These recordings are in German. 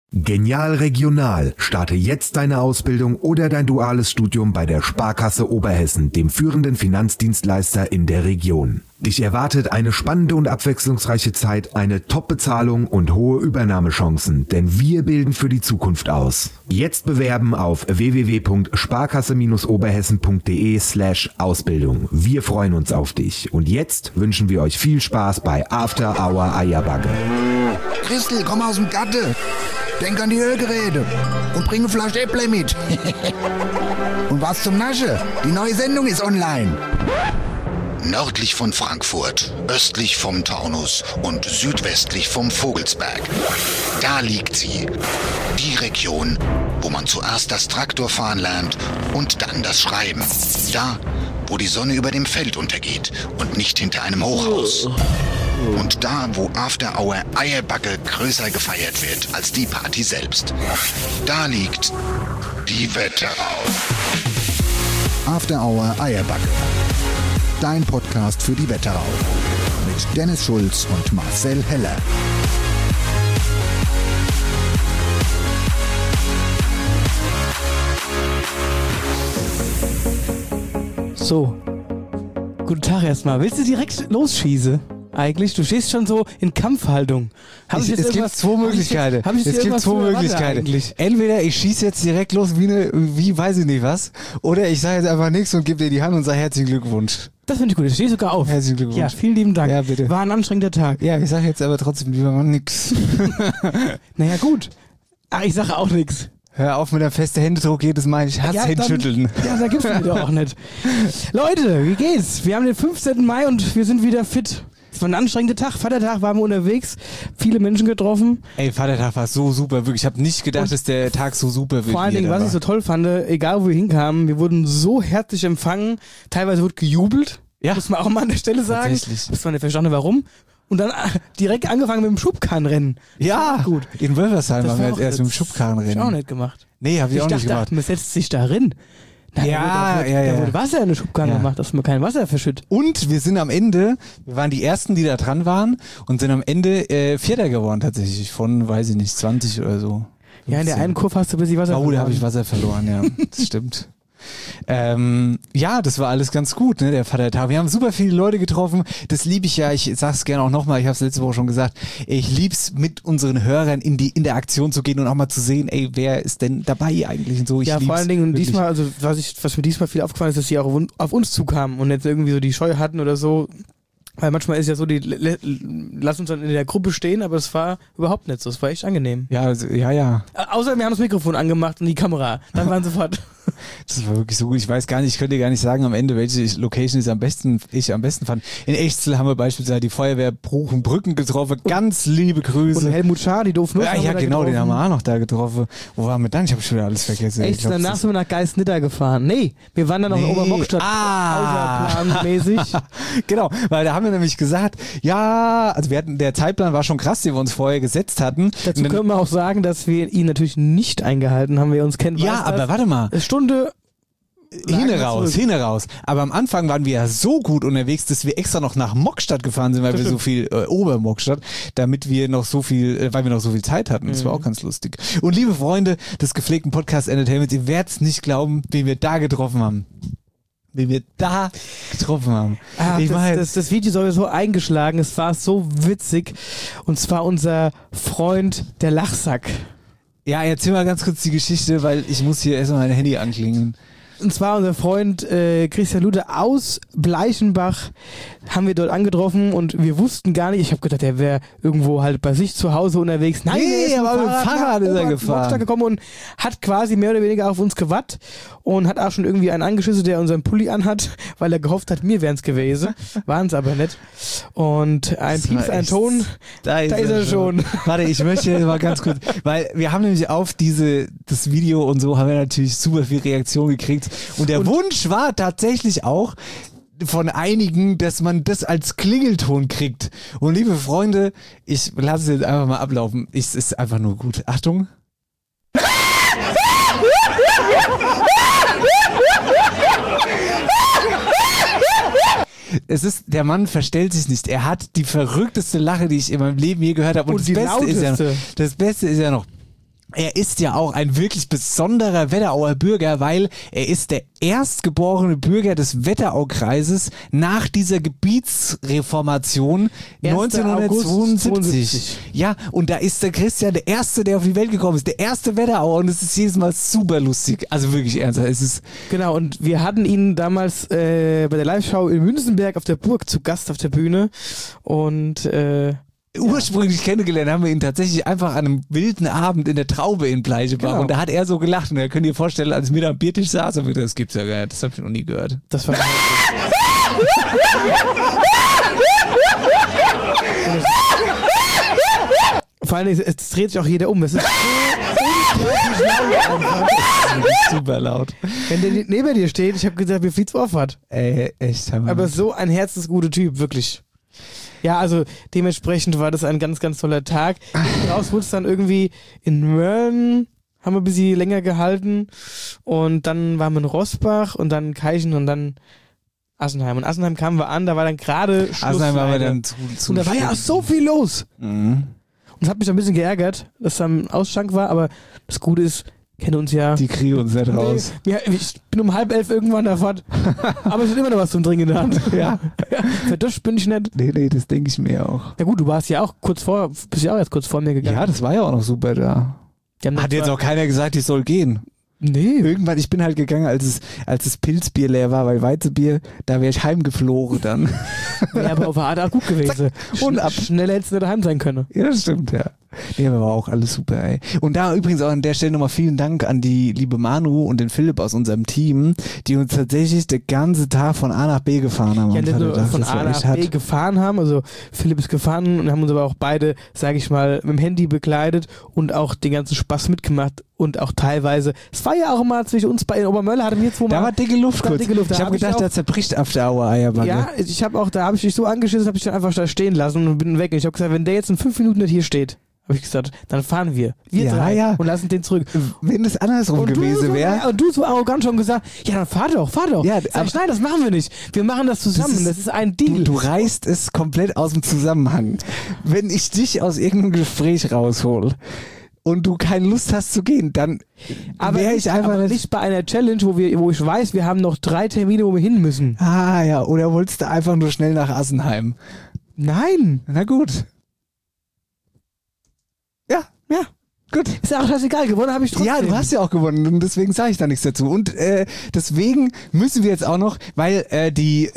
Genial Regional. Starte jetzt deine Ausbildung oder dein duales Studium bei der Sparkasse Oberhessen, dem führenden Finanzdienstleister in der Region. Dich erwartet eine spannende und abwechslungsreiche Zeit, eine Top-Bezahlung und hohe Übernahmechancen, denn wir bilden für die Zukunft aus. Jetzt bewerben auf www.sparkasse-oberhessen.de/Ausbildung. Wir freuen uns auf dich. Und jetzt wünschen wir euch viel Spaß bei After Hour Eierbacke. Christel, komm aus dem Gatte. Denk an die Ölgeräte und bring eine Flasche Äpple mit. Und was zum Nasche? Die neue Sendung ist online. Nördlich von Frankfurt, östlich vom Taunus und südwestlich vom Vogelsberg. Da liegt sie. Die Region, wo man zuerst das Traktorfahren lernt und dann das Schreiben. Da, wo die Sonne über dem Feld untergeht und nicht hinter einem Hochhaus. Und da, wo After Hour Eierbacke größer gefeiert wird als die Party selbst. Da liegt die Wetterau. After Hour Eierbacke. Dein Podcast für die Wetterau. Mit Dennis Schulz und Marcel Heller. So, guten Tag erstmal. Willst du direkt losschießen? Eigentlich, du stehst schon so in Kampfhaltung. Es gibt zwei Möglichkeiten. Entweder ich schieße jetzt direkt los wie weiß ich nicht was, oder ich sage jetzt einfach nichts und gebe dir die Hand und sage herzlichen Glückwunsch. Das finde ich gut, ich stehe sogar auf. Herzlichen Glückwunsch. Ja, vielen lieben Dank. Ja, bitte. War ein anstrengender Tag. Ja, ich sage jetzt aber trotzdem lieber mal nix. Naja, gut. Ach, ich sage auch nichts. Hör auf mit einem festen Händedruck jedes Mal, ich hasse Händeschütteln. Ja, da gibt's mich doch auch nicht. Leute, wie geht's? Wir haben den 15. Mai und wir sind wieder fit. Es war ein anstrengender Tag. Vatertag waren wir unterwegs, viele Menschen getroffen. Ey, Vatertag war so super, wirklich. Ich habe nicht gedacht, dass der Tag so super wird. Vor allen Dingen, was ich so toll fand, egal wo wir hinkamen, wir wurden so herzlich empfangen. Teilweise wurde gejubelt, muss man auch mal an der Stelle sagen. Tatsächlich. Das war nicht verstanden, warum. Und dann direkt angefangen mit dem Schubkarrenrennen. Ja, gut. In Wölversheim Das haben wir war jetzt auch erst mit dem jetzt- Schubkarrenrennen. Hab ich auch nicht gemacht. Nee, hab ich auch nicht gemacht. Man setzt sich darin. Da wurde Wasser in eine Schubkarre gemacht, dass man kein Wasser verschüttet. Und wir sind am Ende, wir waren die Ersten, die da dran waren und sind am Ende Vierter geworden tatsächlich von, weiß ich nicht, 20 oder so. Ja, in der einen Kurve hast du ein bisschen Wasser verloren. Oh, da habe ich Wasser verloren, ja. Das stimmt. Ja, das war alles ganz gut, ne, der Vatertag. Wir haben super viele Leute getroffen. Das liebe ich ja. Ich sag's gerne auch nochmal. Ich habe es letzte Woche schon gesagt. Ich lieb's, mit unseren Hörern in die Interaktion zu gehen und auch mal zu sehen, ey, wer ist denn dabei eigentlich und so. Ja, vor allen Dingen wirklich. diesmal, also was mir diesmal viel aufgefallen ist, dass sie auch auf uns zukamen und jetzt irgendwie so die Scheu hatten oder so. Weil manchmal ist ja so, die lassen uns dann in der Gruppe stehen, aber es war überhaupt nicht so. Es war echt angenehm. Ja, also, ja. Außer wir haben das Mikrofon angemacht und die Kamera. Dann waren sofort. Das war wirklich so gut. Ich weiß gar nicht, ich könnte dir gar nicht sagen am Ende, welche Location ich am besten fand. In Echzel haben wir beispielsweise die Feuerwehr Bruchenbrücken getroffen. Ganz liebe Grüße. Und Helmut Schaar, die doofen Ja, genau, den haben wir auch noch da getroffen. Wo waren wir dann? Ich habe schon wieder alles vergessen. Echt, danach sind wir nach Geistnitter gefahren. Nee, wir waren dann noch in Obermockstadt. Außerplanmäßig. Genau, weil da haben wir nämlich gesagt, ja, also der Zeitplan war schon krass, den wir uns vorher gesetzt hatten. Dazu können wir auch sagen, dass wir ihn natürlich nicht eingehalten haben. Wir uns kennen. Ja, aber warte mal. Stunde Hinne raus. Aber am Anfang waren wir ja so gut unterwegs, dass wir extra noch nach Mockstadt gefahren sind, weil wir so viel Obermockstadt, damit wir noch so viel, weil wir noch so viel Zeit hatten. Das war auch ganz lustig. Und liebe Freunde des gepflegten Podcast Entertainment, ihr werdet's nicht glauben, wen wir da getroffen haben. Das Video ist sowieso eingeschlagen, es war so witzig. Und zwar unser Freund, der Lachsack. Ja, erzähl mal ganz kurz die Geschichte, weil ich muss hier erstmal mein Handy anklingen. Und zwar unser Freund Christian Lute aus Bleichenbach haben wir dort angetroffen und wir wussten gar nicht, ich habe gedacht, der wäre irgendwo halt bei sich zu Hause unterwegs. Nein, er war mit dem Fahrrad ist er gefahren. Gekommen und hat quasi mehr oder weniger auf uns gewartet und hat auch schon irgendwie einen angeschissen, der unseren Pulli anhat, weil er gehofft hat, mir wären es gewesen. Waren es aber nicht. Und ein Pieps, ein Ton, da ist er schon. Warte, ich möchte mal ganz kurz, weil wir haben nämlich auf das Video und so haben wir natürlich super viel Reaktion gekriegt. Und der Wunsch war tatsächlich auch von einigen, dass man das als Klingelton kriegt. Und liebe Freunde, ich lasse es jetzt einfach mal ablaufen. Es ist einfach nur gut. Achtung. Der Mann verstellt sich nicht. Er hat die verrückteste Lache, die ich in meinem Leben je gehört habe. Und das Beste ist ja noch, er ist ja auch ein wirklich besonderer Wetterauer Bürger, weil er ist der erstgeborene Bürger des Wetteraukreises nach dieser Gebietsreformation 1972. Ja, und da ist der Christian der Erste, der auf die Welt gekommen ist, der erste Wetterauer und es ist jedes Mal super lustig. Also wirklich ernsthaft. Es ist genau, und wir hatten ihn damals bei der Live-Show in Münzenberg auf der Burg zu Gast auf der Bühne und ursprünglich kennengelernt haben wir ihn tatsächlich einfach an einem wilden Abend in der Traube in Bleichebach und da hat er so gelacht und da könnt ihr vorstellen, als wir da am Biertisch saßen, und das gibt's ja gar nicht, das hab ich noch nie gehört. Das war vor allem, es dreht sich auch jeder um. Es ist super laut. Wenn der neben dir steht, ich habe gesagt, mir fliegt's auf was. Ey, echt. Aber so ein herzensguter Typ, wirklich. Ja, also dementsprechend war das ein ganz, ganz toller Tag. Raus wurde es dann irgendwie in Mölln, haben wir ein bisschen länger gehalten und dann waren wir in Rosbach und dann Keichen und dann Assenheim. Und Assenheim kamen wir an, da war dann gerade Schluss. Assenheim waren wir dann zu und da war ja auch so viel los. Mhm. Und das hat mich ein bisschen geärgert, dass da ein Ausschank war, aber das Gute ist, kennen uns ja. Die kriegen uns nicht raus. Nee, ich bin um 10:30 irgendwann davon. Aber es ist immer noch was zum Trinken in der Hand. Ja. Verduscht bin ich nicht. Nee, das denke ich mir auch. Ja gut, du warst ja auch bist ja auch jetzt kurz vor mir gegangen. Ja, das war ja auch noch super da. Hat jetzt auch keiner gesagt, ich soll gehen. Nee. Irgendwann, ich bin halt gegangen, als das Pilzbier leer war, weil Weizenbier, da wäre ich heimgeflogen dann. Ja, aber auf der Art auch gut gewesen. Und schneller hättest du nicht daheim sein können. Ja, das stimmt, ja. Nee, aber war auch alles super, ey. Und da übrigens auch an der Stelle nochmal vielen Dank an die liebe Manu und den Philipp aus unserem Team, die uns tatsächlich den ganzen Tag von A nach B gefahren haben. Ja, nicht nur von A nach B gefahren haben, also Philipp ist gefahren und haben uns aber auch beide, sage ich mal, mit dem Handy begleitet und auch den ganzen Spaß mitgemacht und auch teilweise, es war ja auch mal zwischen uns bei Obermöller, hatten wir 2 Mal. Da war dicke Luft kurz. Ich habe gedacht, da zerbricht After Hour Eierbacke. Ja, da habe ich dich so angeschissen, habe ich dann einfach da stehen lassen und bin weg. Und ich habe gesagt, wenn der jetzt in 5 Minuten nicht hier steht, habe ich gesagt, dann fahren wir. Wir drei und lassen den zurück. Wenn es andersrum gewesen wäre. Und du so arrogant schon gesagt, ja, dann fahr doch. Ja, Sag ich, nein, das machen wir nicht. Wir machen das zusammen. Das ist ein Deal. Du reißt es komplett aus dem Zusammenhang. Wenn ich dich aus irgendeinem Gespräch raushol und du keine Lust hast zu gehen, dann wäre ich einfach aber nicht bei einer Challenge, wo ich weiß, wir haben noch 3 Termine, wo wir hin müssen. Ah ja, oder wolltest du einfach nur schnell nach Assenheim? Nein. Na gut. Ja, gut. Ist ja auch scheißegal, gewonnen habe ich trotzdem. Ja, du hast ja auch gewonnen und deswegen sage ich da nichts dazu. Und deswegen müssen wir jetzt auch noch, weil die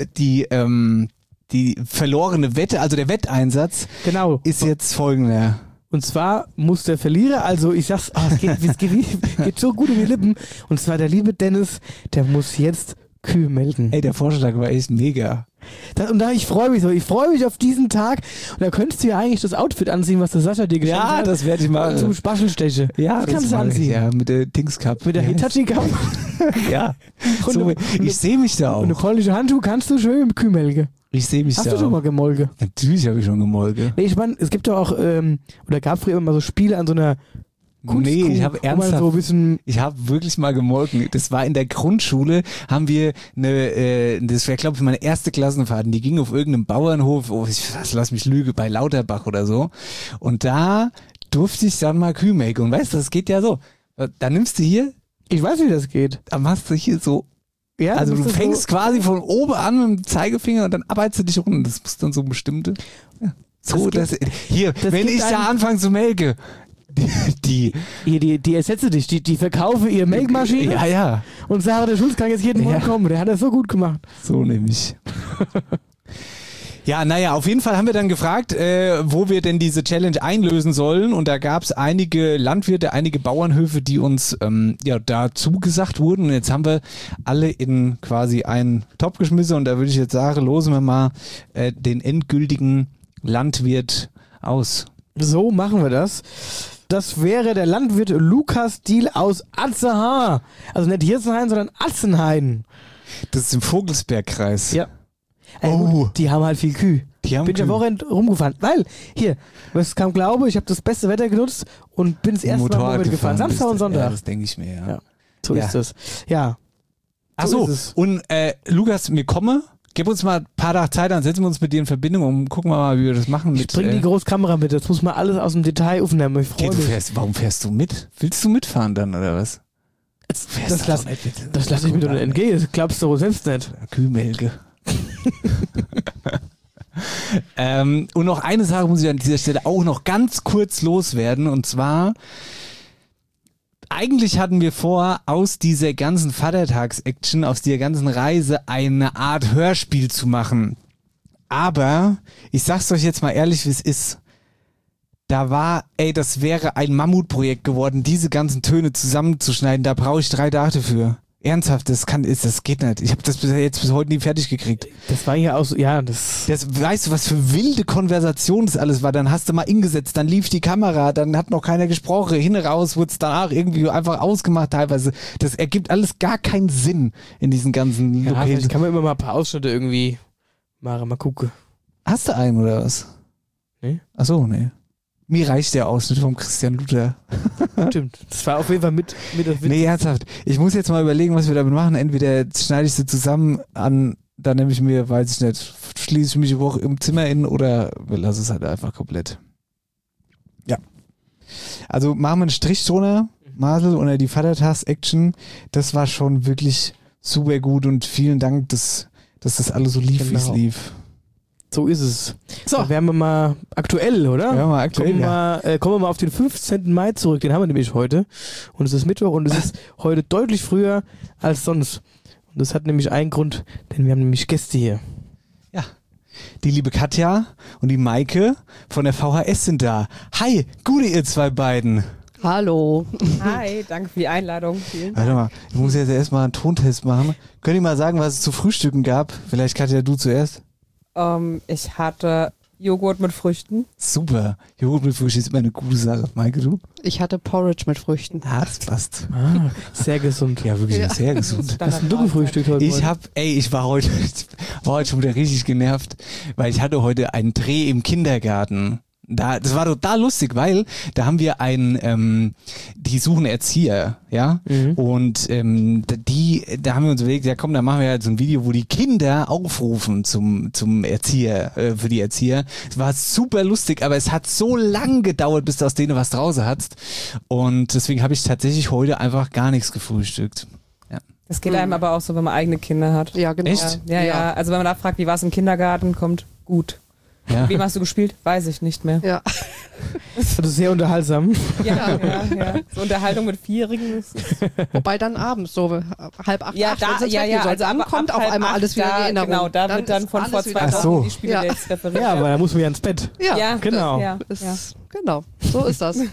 verlorene Wette, also der Wetteinsatz, ist jetzt folgender. Und zwar muss der Verlierer, also ich sag's, es geht so gut um die Lippen, und zwar der liebe Dennis, der muss jetzt Kühe melden. Ey, der Vorschlag war echt mega. Ich freue mich so. Ich freue mich auf diesen Tag. Und da könntest du ja eigentlich das Outfit anziehen, was der Sascha dir geschenkt hat. Ja, das werde ich mal. Zum Spachtelsteche. Ja, das kannst du anziehen. Ja, mit der Dings Cup. Mit der Hitachi Cup. Ja. So, ich sehe mich da auch. Und eine polnische Handtuch kannst du schön mit Kühmelke. Ich sehe mich da auch. Hast du schon mal gemolke? Natürlich habe ich schon gemolke. Nee, ich meine, es gibt doch auch, oder gab früher immer so Spiele an so einer Nee, ich habe ernsthaft, ich habe wirklich mal gemolken. Das war in der Grundschule, haben wir das wäre glaube ich meine erste Klassenfahrt, die ging auf irgendeinem Bauernhof, lass mich lügen, bei Lauterbach oder so. Und da durfte ich dann mal Kühe melken. Und weißt du, das geht ja so. Da nimmst du hier. Ich weiß, wie das geht. Da machst du hier so. Ja, also du fängst quasi von oben an mit dem Zeigefinger und dann arbeitest du dich runter. Das muss dann so bestimmte. Ja. So, wenn ich da anfange zu melken. Die ersetze dich, die verkaufe ihre Melkmaschine ja. Und Sarah der Schulz kann jetzt jeden Morgen kommen. Der hat das so gut gemacht. So nämlich. Ja, naja, auf jeden Fall haben wir dann gefragt, wo wir denn diese Challenge einlösen sollen, und da gab es einige Landwirte, einige Bauernhöfe, die uns da zugesagt wurden, und jetzt haben wir alle in quasi einen Topf geschmissen, und da würde ich jetzt sagen, losen wir mal den endgültigen Landwirt aus. So machen wir das. Das wäre der Landwirt Lukas Diehl aus Atzenhain. Also nicht Hirsenhain, sondern Atzenhain. Das ist im Vogelsbergkreis. Ja. Gut, die haben halt viel Kühe. Bin ich am Wochenende rumgefahren. Weil, hier, was kaum glaube, ich habe das beste Wetter genutzt und bin das erste Mal Motorrad gefahren. Samstag und Sonntag. Ja, das denke ich mir, ja. So ist es. Ja. Achso, und Lukas, mir komme Gib uns mal ein paar Tage Zeit, dann setzen wir uns mit dir in Verbindung und gucken wir mal, wie wir das machen. Ich bring die Großkamera mit, das muss man alles aus dem Detail aufnehmen. Ich freue mich. Warum fährst du mit? Willst du mitfahren dann, oder was? Das lasse ich mir doch nicht entgehen, das glaubst du selbst nicht. Kühlmelke. Und noch eine Sache muss ich an dieser Stelle auch noch ganz kurz loswerden, und zwar eigentlich hatten wir vor, aus dieser ganzen Vatertags-Action, aus dieser ganzen Reise eine Art Hörspiel zu machen. Aber ich sag's euch jetzt mal ehrlich, wie es ist. Das wäre ein Mammutprojekt geworden, diese ganzen Töne zusammenzuschneiden. Da brauche ich 3 Tage dafür. Ernsthaft, das geht nicht. Ich habe das bis heute nie fertig gekriegt. Das war ja auch so, weißt du, was für wilde Konversation das alles war? Dann hast du mal ingesetzt, dann lief die Kamera, dann hat noch keiner gesprochen, hin raus, wurde es danach irgendwie einfach ausgemacht teilweise. Das ergibt alles gar keinen Sinn in diesen ganzen Locations. Kann man immer mal ein paar Ausschnitte irgendwie machen, mal gucken. Hast du einen oder was? Nee. Achso, nee. Mir reicht der Ausschnitt vom Christian Luther. Stimmt. Das war auf jeden Fall mit das Witz. Nee, ernsthaft. Ich muss jetzt mal überlegen, was wir damit machen. Entweder schneide ich sie zusammen an, dann nehme ich mir, weiß ich nicht, schließe ich mich die Woche im Zimmer in oder wir lassen es halt einfach komplett. Ja. Also machen wir einen Strich drunter, Marcel, unter die Vatertags-Action. Das war schon wirklich super gut und vielen Dank, dass das alles so lief, wie es lief. So ist es. So. Da wären wir mal aktuell, oder? Ja, mal aktuell. Kommen wir mal auf den 15. Mai zurück. Den haben wir nämlich heute. Und es ist Mittwoch und es ist heute deutlich früher als sonst. Und das hat nämlich einen Grund, denn wir haben nämlich Gäste hier. Ja. Die liebe Katja und die Maike von der VHS sind da. Hi, gute ihr zwei beiden. Hallo. Hi, danke für die Einladung. Warte mal, ich muss jetzt erstmal einen Tontest machen. Könnt ihr mal sagen, was es zu Frühstücken gab? Vielleicht Katja, du zuerst. Ich hatte Joghurt mit Früchten. Super. Joghurt mit Früchten ist immer eine gute Sache. Maike, du? Ich hatte Porridge mit Früchten. Ah, das passt. Sehr gesund. Ja, wirklich sehr gesund. Was hast denn du gefrühstückt heute? Ich war heute schon wieder richtig genervt, weil ich hatte heute einen Dreh im Kindergarten. Das war total lustig, weil da haben wir die suchen Erzieher, ja, und da haben wir uns überlegt, ja komm, da machen wir halt so ein Video, wo die Kinder aufrufen zum Erzieher, für die Erzieher. Es war super lustig, aber es hat so lang gedauert, bis du aus denen was draußen hattest, und deswegen habe ich tatsächlich heute einfach gar nichts gefrühstückt. Ja. Das geht einem aber auch so, wenn man eigene Kinder hat. Ja, genau. Echt? Ja. Also wenn man da fragt, wie war es im Kindergarten, kommt gut. Ja. Wem hast du gespielt? Weiß ich nicht mehr. Ja. Das ist sehr unterhaltsam. Ja. So Unterhaltung mit Vierjährigen ist Wobei dann abends so 7:30, ja, also ankommt auf einmal alles wieder in Erinnerung. Genau, da wird dann von vor 2 Wochen die Spiele jetzt referiert. Ja, aber da muss man ja ins Bett. Ja, genau. Genau, so ist das.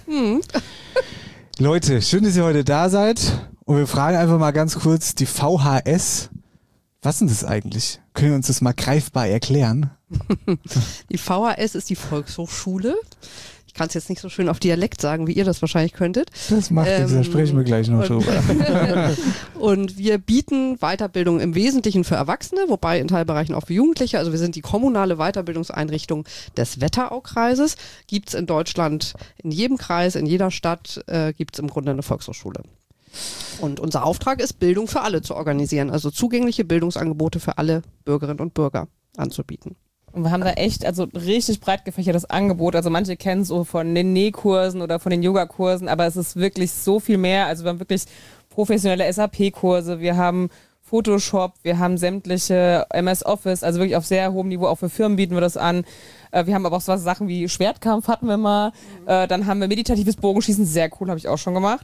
Leute, schön, dass ihr heute da seid, und wir fragen einfach mal ganz kurz die VHS. Was ist denn das eigentlich? Können wir uns das mal greifbar erklären? Die VHS ist die Volkshochschule. Ich kann es jetzt nicht so schön auf Dialekt sagen, wie ihr das wahrscheinlich könntet. Das macht nichts, da sprechen wir gleich noch drüber. Und wir bieten Weiterbildung im Wesentlichen für Erwachsene, wobei in Teilbereichen auch für Jugendliche. Also wir sind die kommunale Weiterbildungseinrichtung des Wetteraukreises. Gibt es in Deutschland in jedem Kreis, in jeder Stadt gibt es im Grunde eine Volkshochschule. Und unser Auftrag ist, Bildung für alle zu organisieren, also zugängliche Bildungsangebote für alle Bürgerinnen und Bürger anzubieten. Und wir haben da echt richtig breit gefächertes Angebot. Also manche kennen es so von den Nähkursen oder von den Yogakursen, aber es ist wirklich so viel mehr. Also wir haben wirklich professionelle SAP-Kurse, wir haben Photoshop, wir haben sämtliche MS Office, also wirklich auf sehr hohem Niveau. Auch für Firmen bieten wir das an. Wir haben aber auch so Sachen wie Schwertkampf hatten wir mal. Dann haben wir meditatives Bogenschießen, sehr cool, habe ich auch schon gemacht.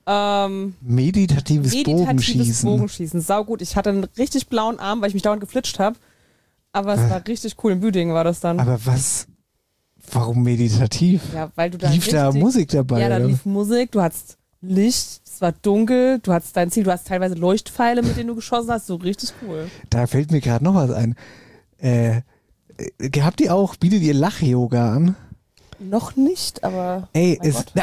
Meditatives Bogenschießen, saugut. Ich hatte einen richtig blauen Arm, weil ich mich dauernd geflitscht habe. Aber es war richtig cool. In Büdingen war das dann. Aber warum meditativ? Ja, weil du da lief da Musik dabei? Ja, da lief Musik, du hattest Licht, es war dunkel, du hattest dein Ziel, du hast teilweise Leuchtpfeile, mit denen du geschossen hast, so richtig cool. Da fällt mir gerade noch was ein. Bietet ihr Lach-Yoga an? Noch nicht, aber... Sorry,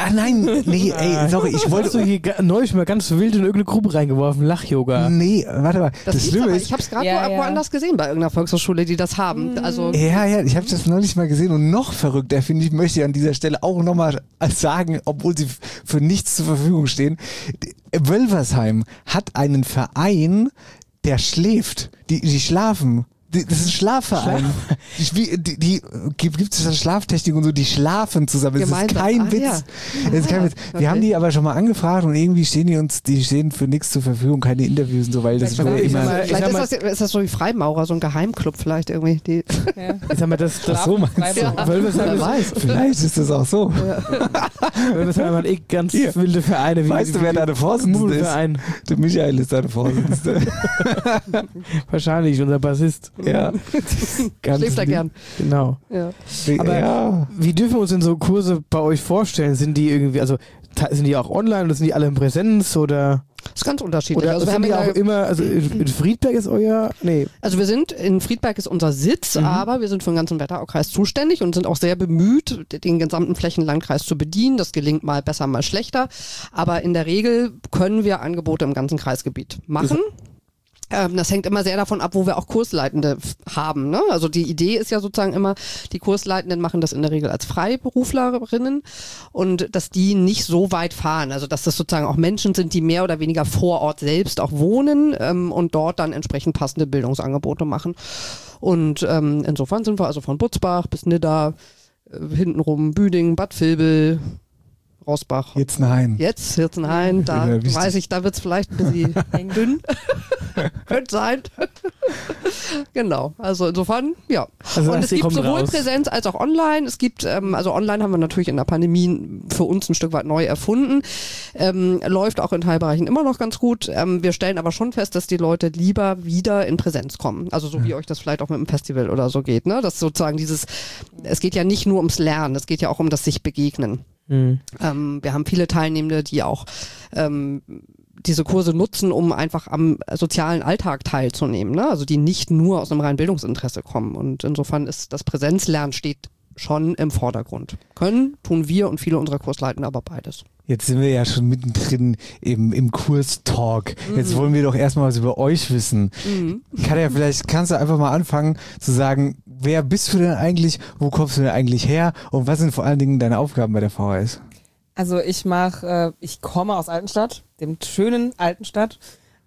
ich wollte... Hast du hier neulich mal ganz wild in irgendeine Gruppe reingeworfen, Lach-Yoga? Nee, warte mal. Das Schlimme ist... Ich habe es gerade woanders gesehen, bei irgendeiner Volkshochschule, die das haben. Also ja, ich habe das neulich mal gesehen, und noch verrückter, finde ich, möchte ich an dieser Stelle auch nochmal sagen, obwohl sie für nichts zur Verfügung stehen. Wölversheim hat einen Verein, der schläft. Die schlafen. Das ist ein Schlafverein. Gibt es da Schlaftechnik und so, die schlafen zusammen. Das ist kein Witz. Ja. Das ist kein Witz. Wir haben die aber schon mal angefragt und irgendwie die stehen für nichts zur Verfügung, keine Interviews und so, weil das Vielleicht immer... ist das so wie Freimaurer, so ein Geheimclub vielleicht irgendwie. Ich sag mal, das so meinst du. Wer weiß. Vielleicht ist das auch so. Das haben wir ganz wilde Vereine. Weißt du, wer deine Vorsitzende ist? Der Michael ist deine Vorsitzende. Wahrscheinlich, unser Bassist. Ja. Schläft er gern. Genau. Ja. Aber wie dürfen wir uns denn so Kurse bei euch vorstellen? Sind die irgendwie, also sind die auch online oder sind die alle in Präsenz oder? Das ist ganz unterschiedlich. Oder also wir sind haben die auch immer, also in Friedberg ist euer, nee. Also in Friedberg ist unser Sitz, aber wir sind für den ganzen Wetteraukreis zuständig und sind auch sehr bemüht, den gesamten Flächenlandkreis zu bedienen. Das gelingt mal besser, mal schlechter. Aber in der Regel können wir Angebote im ganzen Kreisgebiet machen. Das hängt immer sehr davon ab, wo wir auch Kursleitende haben. Ne? Also die Idee ist ja sozusagen immer, die Kursleitenden machen das in der Regel als Freiberuflerinnen und dass die nicht so weit fahren. Also dass das sozusagen auch Menschen sind, die mehr oder weniger vor Ort selbst auch wohnen und dort dann entsprechend passende Bildungsangebote machen. Und insofern sind wir also von Butzbach bis Nidda, hintenrum Büdingen, Bad Vilbel, Rossbach. Hitzenhain. Jetzt Hitzenhain, da weiß ich, da wird es vielleicht ein bisschen dünn. Könnte sein. Genau, also insofern, ja. Also und es gibt sowohl raus. Präsenz als auch online. Es gibt, also online haben wir natürlich in der Pandemie für uns ein Stück weit neu erfunden. Läuft auch in Teilbereichen immer noch ganz gut. Wir stellen aber schon fest, dass die Leute lieber wieder in Präsenz kommen. Also so wie euch das vielleicht auch mit dem Festival oder so geht, ne? Das sozusagen es geht ja nicht nur ums Lernen, es geht ja auch um das sich begegnen. Wir haben viele Teilnehmende, die auch diese Kurse nutzen, um einfach am sozialen Alltag teilzunehmen, ne? Also die nicht nur aus einem reinen Bildungsinteresse kommen. Und insofern ist das Präsenzlernen steht schon im Vordergrund. Tun wir und viele unserer Kursleitenden aber beides. Jetzt sind wir ja schon mittendrin im Kurstalk. Jetzt wollen wir doch erstmal was über euch wissen. Katja, vielleicht kannst du einfach mal anfangen zu sagen, wer bist du denn eigentlich, wo kommst du denn eigentlich her und was sind vor allen Dingen deine Aufgaben bei der VHS? Also ich komme aus Altenstadt, dem schönen Altenstadt,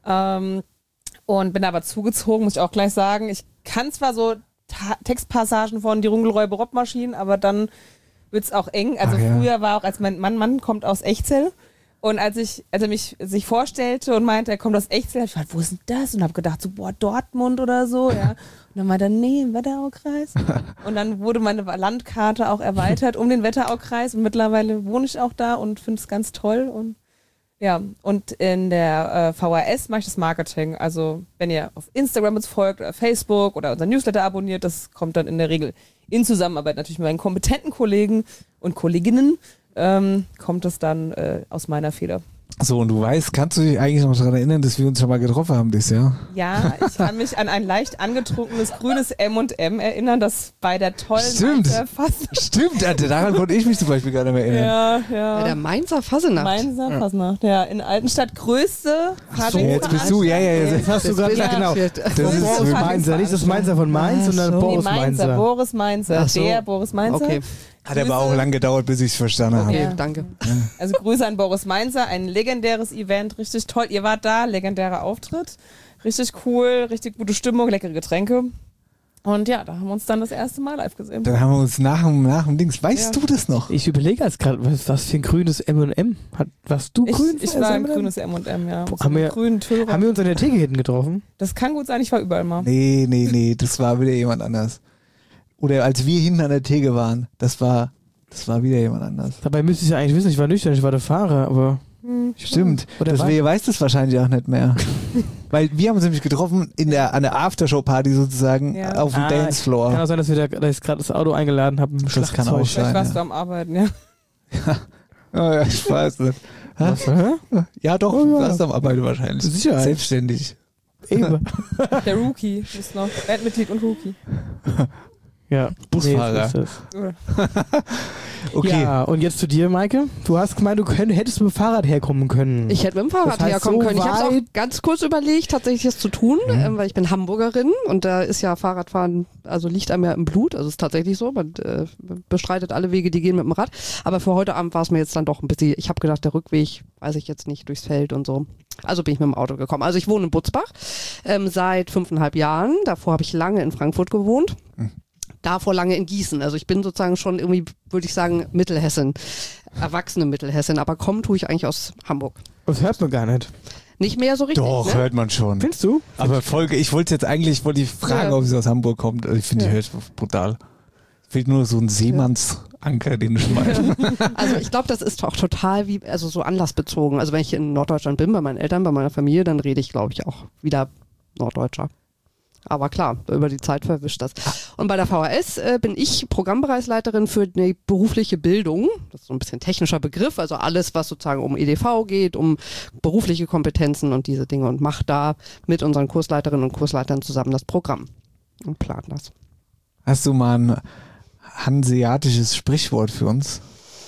und bin aber zugezogen, muss ich auch gleich sagen. Ich kann zwar so Textpassagen von Die Rungelräuber-Robbmaschinen, aber dann wird's auch eng. Also früher war auch, als mein Mann kommt aus Echzell, und als er sich vorstellte und meinte, er kommt aus Echzell, hab ich gefragt, wo ist denn das? Und habe gedacht, so, Dortmund oder so, ja. Und dann meinte er, nee, im Wetteraukreis. Und dann wurde meine Landkarte auch erweitert um den Wetteraukreis und mittlerweile wohne ich auch da und finde es ganz toll. Und ja, und in der VHS mache ich das Marketing. Also wenn ihr auf Instagram uns folgt oder Facebook oder unser Newsletter abonniert, das kommt dann in der Regel in Zusammenarbeit natürlich mit meinen kompetenten Kollegen und Kolleginnen, kommt es dann aus meiner Feder. So, und kannst du dich eigentlich noch daran erinnern, dass wir uns schon mal getroffen haben dieses Jahr? Ja, ich kann mich an ein leicht angetrunkenes grünes M&M erinnern, das bei der tollen Stimmt, daran konnte ich mich zum Beispiel gar nicht mehr erinnern. Ja. Bei der Mainzer Fasenacht. Ja, in Altenstadt größte Jetzt bist du, Jetzt hast du gerade gesagt, genau. Das ist Boris Mainzer, nicht das Mainzer von Mainz, sondern Boris Mainzer. Boris Mainzer, der Boris Mainzer. Okay. Hat aber auch lang gedauert, bis ich es verstanden habe. Okay, danke. Also Grüße an Boris Mainzer, ein legendäres Event, richtig toll. Ihr wart da, legendärer Auftritt, richtig cool, richtig gute Stimmung, leckere Getränke. Und ja, da haben wir uns dann das erste Mal live gesehen. Dann haben wir uns nach dem Dings, weißt du das noch? Ich überlege jetzt gerade, was für ein grünes M&M. Warst du grün? Ich war ein grünes M&M, ja. Haben wir uns an der Theke hinten getroffen? Das kann gut sein, ich war überall mal. Nee, das war wieder jemand anders. Oder als wir hinten an der Theke waren, das war wieder jemand anders. Dabei müsste ich ja eigentlich wissen, ich war nüchtern, ich war der Fahrer, aber... Stimmt. Deswegen weiß das wahrscheinlich auch nicht mehr. Weil wir haben uns nämlich getroffen an der Aftershow-Party sozusagen auf dem Dancefloor. Kann auch sein, dass ich gerade das Auto eingeladen habe. Das kann auch sein. Vielleicht warst du am Arbeiten, ja. Oh ja, ich weiß nicht. Was? Ja doch, du warst am Arbeiten wahrscheinlich. Sicherheit. Selbstständig. Eben. Der Rookie ist noch Bandmitglied und Rookie. Ja. Busfahrer. Nee, Okay. Ja, und jetzt zu dir, Maike. Du hast gemeint, du hättest mit dem Fahrrad herkommen können. Ich hätte mit dem Fahrrad Das heißt, herkommen so können. Ich habe es auch weit- ganz kurz überlegt, tatsächlich das zu tun, weil ich bin Hamburgerin und da ist ja Fahrradfahren, also liegt einem ja im Blut, also ist tatsächlich so, man bestreitet alle Wege, die gehen mit dem Rad, aber für heute Abend war es mir jetzt dann doch ein bisschen, ich habe gedacht, der Rückweg, weiß ich jetzt nicht, durchs Feld und so. Also bin ich mit dem Auto gekommen. Also ich wohne in Butzbach seit 5,5 Jahren, davor habe ich lange in Frankfurt gewohnt. Davor lange in Gießen. Also ich bin sozusagen schon irgendwie, würde ich sagen, Mittelhessen. Erwachsene Mittelhessen. Aber kommen tue ich eigentlich aus Hamburg. Das hört man gar nicht. Nicht mehr so richtig, Doch, ne? hört man schon. Findest du? Aber Folge, ich wollte jetzt eigentlich, wollte ich fragen, Ja. ob sie aus Hamburg kommt. Also ich finde, die hört brutal. Fehlt nur so ein Seemannsanker, den du schmeißt. Also ich glaube, das ist auch total also so anlassbezogen. Also wenn ich in Norddeutschland bin, bei meinen Eltern, bei meiner Familie, dann rede ich, glaube ich, auch wieder Norddeutscher. Aber klar, über die Zeit verwischt das. Und bei der VHS bin ich Programmbereichsleiterin für die berufliche Bildung. Das ist so ein bisschen technischer Begriff, also alles, was sozusagen um EDV geht, um berufliche Kompetenzen und diese Dinge und mache da mit unseren Kursleiterinnen und Kursleitern zusammen das Programm und plan das. Hast du mal ein hanseatisches Sprichwort für uns?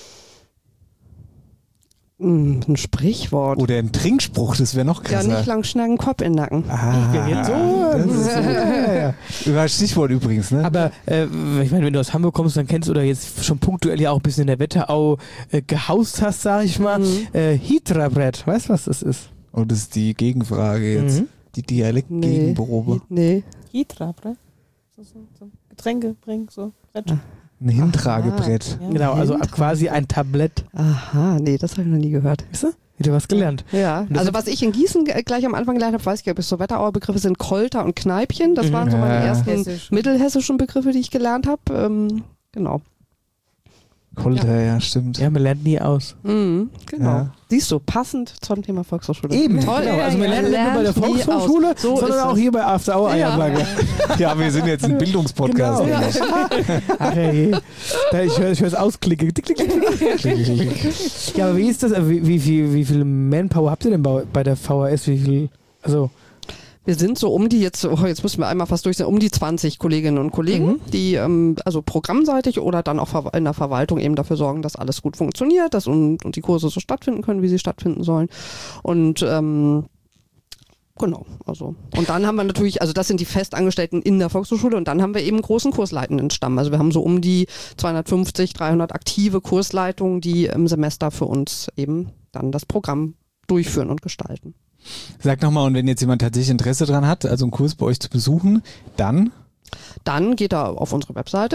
Ein Sprichwort. Oder ein Trinkspruch, das wäre noch Ja, krasser. nicht lang schnacken, Kopf in den Nacken. Ah, Jetzt so. das ist Ja. über Stichwort übrigens, ne? Aber ich meine, wenn du aus Hamburg kommst, dann kennst du oder jetzt schon punktuell ja auch ein bisschen in der Wetterau gehaust hast, sag ich mal. Hitra-Brett, weißt du, was das ist? Oh, das ist die Gegenfrage jetzt. Die Dialektgegenprobe. Nee. Hitra, bre? So Getränke bringen, so. Brett. Ein Hintragebrett. Ja. Genau, also quasi ein Tablett. Aha, nee, das habe ich noch nie gehört. Weißt du? Wieder was gelernt. Ja, Und das also was ich in Gießen gleich am Anfang gelernt habe, weiß ich nicht, ob es so Wetterauer Begriffe sind, Kolter und Kneipchen. Das waren so meine Ja. ersten Hessisch. mittelhessischen Begriffe, die ich gelernt habe. Genau. Kolter, ja, stimmt. Ja, man lernt nie aus. Mhm, genau. Ja. Siehst du, passend zum Thema Volkshochschule. Toll. Genau. Also man lernt nicht nur bei der Lernt nie Volkshochschule, aus. So sondern ist auch es. hier bei After Hour Eierberger. Ja, wir sind jetzt ein Bildungspodcast. Genau. eigentlich. Ach hey. Ich höre es ausklicken. Tick, tick, tick, tick. Ja, aber wie ist das? Wie viel Manpower habt ihr denn bei der VHS? Wie viel? Also Wir sind so jetzt müssen wir einmal fast durch sein, um die 20 Kolleginnen und Kollegen, die also programmseitig oder dann auch in der Verwaltung eben dafür sorgen, dass alles gut funktioniert, dass und die Kurse so stattfinden können, wie sie stattfinden sollen. Und genau, also. Und dann haben wir natürlich, also das sind die Festangestellten in der Volkshochschule und dann haben wir eben einen großen Kursleitendenstamm. Also wir haben so um die 250, 300 aktive Kursleitungen, die im Semester für uns eben dann das Programm durchführen und gestalten. Sag nochmal, und wenn jetzt jemand tatsächlich Interesse dran hat, also einen Kurs bei euch zu besuchen, dann? Dann geht er auf unsere Webseite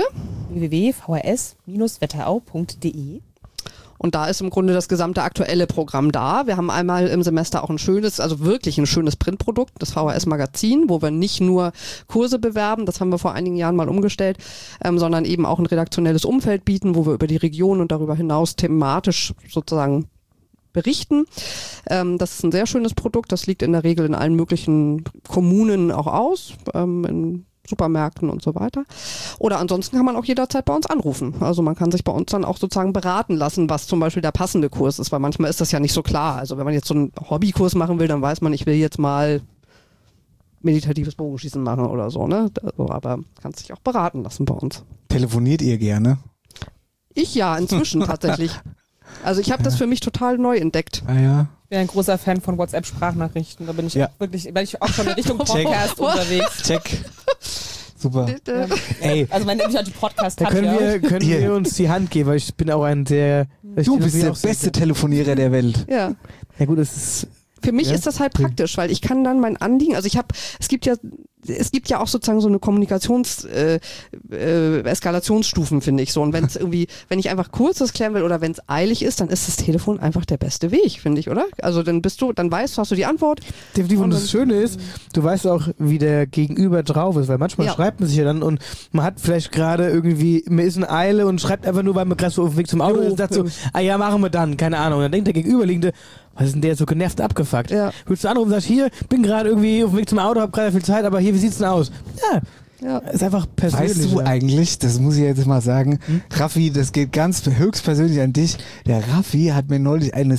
www.vhs-wetterau.de. und da ist im Grunde das gesamte aktuelle Programm da. Wir haben einmal im Semester auch ein schönes, also wirklich ein schönes Printprodukt, das VHS-Magazin, wo wir nicht nur Kurse bewerben, das haben wir vor einigen Jahren mal umgestellt, sondern eben auch ein redaktionelles Umfeld bieten, wo wir über die Region und darüber hinaus thematisch sozusagen berichten. Das ist ein sehr schönes Produkt, das liegt in der Regel in allen möglichen Kommunen auch aus, in Supermärkten und so weiter. Oder ansonsten kann man auch jederzeit bei uns anrufen. Also man kann sich bei uns dann auch sozusagen beraten lassen, was zum Beispiel der passende Kurs ist, weil manchmal ist das ja nicht so klar. Also wenn man jetzt so einen Hobbykurs machen will, dann weiß man, ich will jetzt mal meditatives Bogenschießen machen oder so, ne? Also, aber kann sich auch beraten lassen bei uns. Telefoniert ihr gerne? Ich ja, inzwischen tatsächlich. Also ich habe das für mich total neu entdeckt. Ah ja. Ich bin ein großer Fan von WhatsApp-Sprachnachrichten. Da bin ich Ja. auch wirklich, weil ich auch schon in Richtung Podcast unterwegs. Check. Super. ey, Also meine die Podcast da hat können ja. wir uns die Hand geben, weil ich bin auch ein sehr... Du bist der beste Telefonierer der Welt. Ja. Ja gut, es ist... Für mich Ja. ist das halt praktisch, weil ich kann dann mein Anliegen, also es gibt ja auch sozusagen so eine Eskalationsstufen, finde ich so. Und wenn es irgendwie, wenn ich einfach kurzes klären will oder wenn es eilig ist, dann ist das Telefon einfach der beste Weg, finde ich, oder? Also dann hast du die Antwort. Definitiv. Und das Schöne ist, du weißt auch, wie der Gegenüber drauf ist, weil manchmal Ja. schreibt man sich ja dann und man hat vielleicht gerade irgendwie, man ist in Eile und schreibt einfach nur, weil man gerade so auf dem Weg zum Auto ist und sagt so, ja, machen wir dann, keine Ahnung. Und dann denkt der Gegenüberliegende, was ist denn der so genervt abgefuckt? Ja. Willst du anrufen und sagst, hier, bin gerade irgendwie auf dem Weg zum Auto, hab gerade viel Zeit, aber hier, wie sieht's denn aus? Ja, ist einfach persönlich. Weißt du eigentlich, das muss ich jetzt mal sagen, Raffi, das geht ganz höchstpersönlich an dich. Der Raffi hat mir neulich eine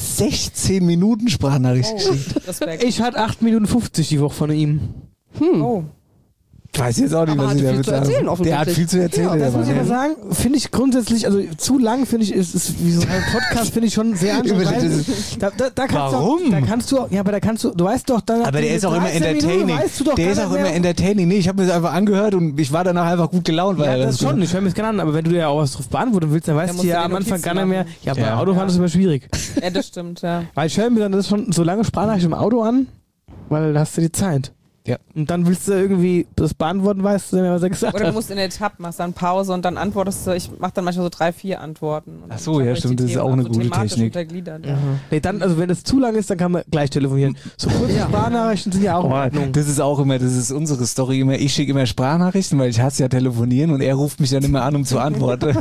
16-Minuten-Sprachnachricht geschickt. Respekt. Ich hatte 8 Minuten 50 die Woche von ihm. Oh. Ich weiß jetzt auch nicht, Aber was hat ich viel damit zu sagen erzählen, soll. Der hat viel zu erzählen. Ja, der Das muss ich Mann. aber sagen, finde ich grundsätzlich, also zu lang finde ich, ist wie so ein Podcast, finde ich schon sehr anstrengend. Warum? Da kannst du, ja, aber da kannst du weißt doch dann. Aber der ist auch immer 13 Minuten entertaining. weißt du doch Der gar ist auch nicht immer mehr. entertaining. Nee, ich habe mir das einfach angehört und ich war danach einfach gut gelaunt. Weil Ja, das schon, ich höre mir das gerne an, aber wenn du ja auch was drauf beantworten willst, dann weißt Dann du musst ja du dir am Anfang gar Notizen nicht mehr. machen. Ja, bei Ja. Autofahren ist es immer schwierig. Ja, das stimmt, ja. Weil ich höre mir dann das schon so lange Sprachnachrichten im Auto an, weil da hast du die Zeit. Ja. Und dann willst du irgendwie das beantworten, weißt du, was er gesagt Oder du hat. musst in der Etappe, machst dann Pause und dann antwortest du. Ich mache dann manchmal so 3, 4 Antworten. Und Ach so, dann ja, klappe ich stimmt, die das ist Themen auch ab, eine so gute thematisch Technik. untergliedert, ja. Nee, dann, also wenn es zu lang ist, dann kann man gleich telefonieren. So kurze Sprachnachrichten sind ja auch in Ordnung. Das ist auch immer, das ist unsere Story immer. Ich schicke immer Sprachnachrichten, weil ich hasse ja telefonieren und er ruft mich dann immer an, um zu antworten.